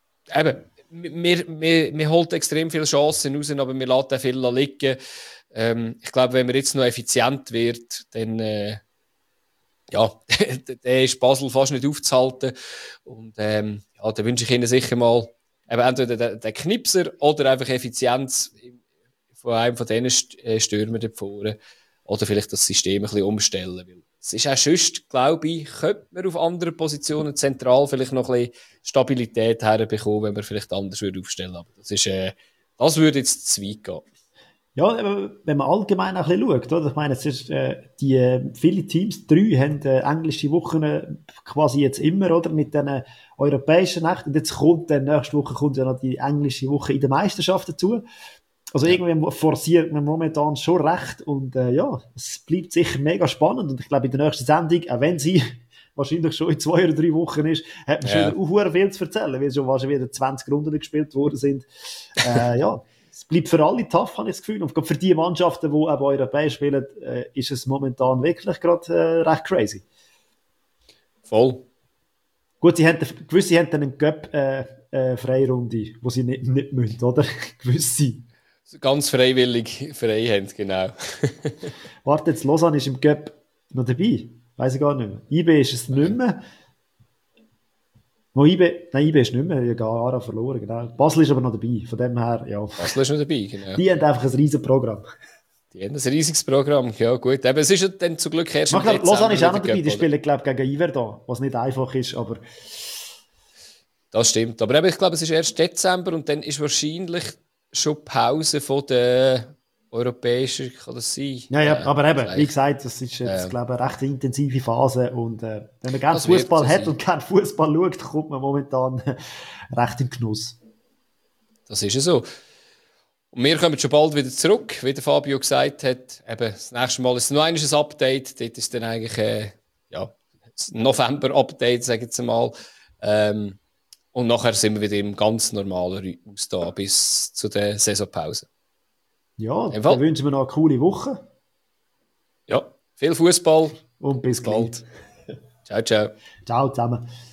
wir holt extrem viele Chancen raus, aber wir lassen viel liegen. Ich glaube, wenn man jetzt noch effizient wird, dann, der ist Basel fast nicht aufzuhalten. Und, da wünsche ich Ihnen sicher mal, entweder den Knipser oder einfach Effizienz von einem von diesen Stürmern dort vorne. Oder vielleicht das System ein bisschen umstellen. Weil es ist auch sonst, glaube ich, könnte man auf anderen Positionen zentral vielleicht noch ein bisschen Stabilität herbekommen, wenn man vielleicht anders würde aufstellen. Aber das würde jetzt zu weit gehen. Ja, wenn man allgemein auch ein bisschen schaut, oder? Ich meine, es ist, viele Teams, 3 haben englische Wochen quasi jetzt immer, oder? Mit den europäischen Nächten. Und jetzt nächste Woche kommt ja noch die englische Woche in der Meisterschaft dazu. Also irgendwie forciert man momentan schon recht. Und es bleibt sicher mega spannend. Und ich glaube, in der nächsten Sendung, auch wenn sie wahrscheinlich schon in 2 oder 3 Wochen ist, hat man schon wieder viel zu erzählen, weil schon wahrscheinlich wieder 20 Runden gespielt worden sind. Es bleibt für alle tough, habe ich das Gefühl. Und für die Mannschaften, die eben europäisch spielen, ist es momentan wirklich gerade recht crazy. Voll. Gut, gewisse haben dann einen Cup Freirunde, wo sie nicht müssen, oder? Gewisse. Ganz freiwillig frei haben, genau. Warte, jetzt Lausanne ist im Cup noch dabei. Weiss ich gar nicht mehr. IB ist es nicht mehr. IB ist nicht mehr, die Gara verloren, genau. Basel ist aber noch dabei, von dem her, ja. Basel ist noch dabei, genau. Die haben einfach ein riesiges Programm. Die haben ein riesiges Programm, ja gut. Aber es ist ja dann zum Glück erst im Dezember. Lausanne ist auch noch dabei, die spielen, glaube ich, gegen Iverdon, was nicht einfach ist, aber... Das stimmt, aber ich glaube, es ist erst Dezember und dann ist wahrscheinlich schon Pause von der europäischen, kann das sein? Ja, aber eben, wie gesagt, das ist jetzt, glaube ich, eine recht intensive Phase und wenn man gerne Fußball hat und gerne Fußball schaut, kommt man momentan recht im Genuss. Das ist ja so. Und wir kommen schon bald wieder zurück, wie der Fabio gesagt hat. Eben, das nächste Mal ist noch ein Update, dort ist dann eigentlich das November-Update, sagen wir jetzt mal. Und nachher sind wir wieder im ganz normalen Rhythmus da bis zu der Saisonpause. Ja, dann wünschen wir noch eine coole Woche. Ja, viel Fußball. Und bis bald. Ciao, ciao. Ciao zusammen.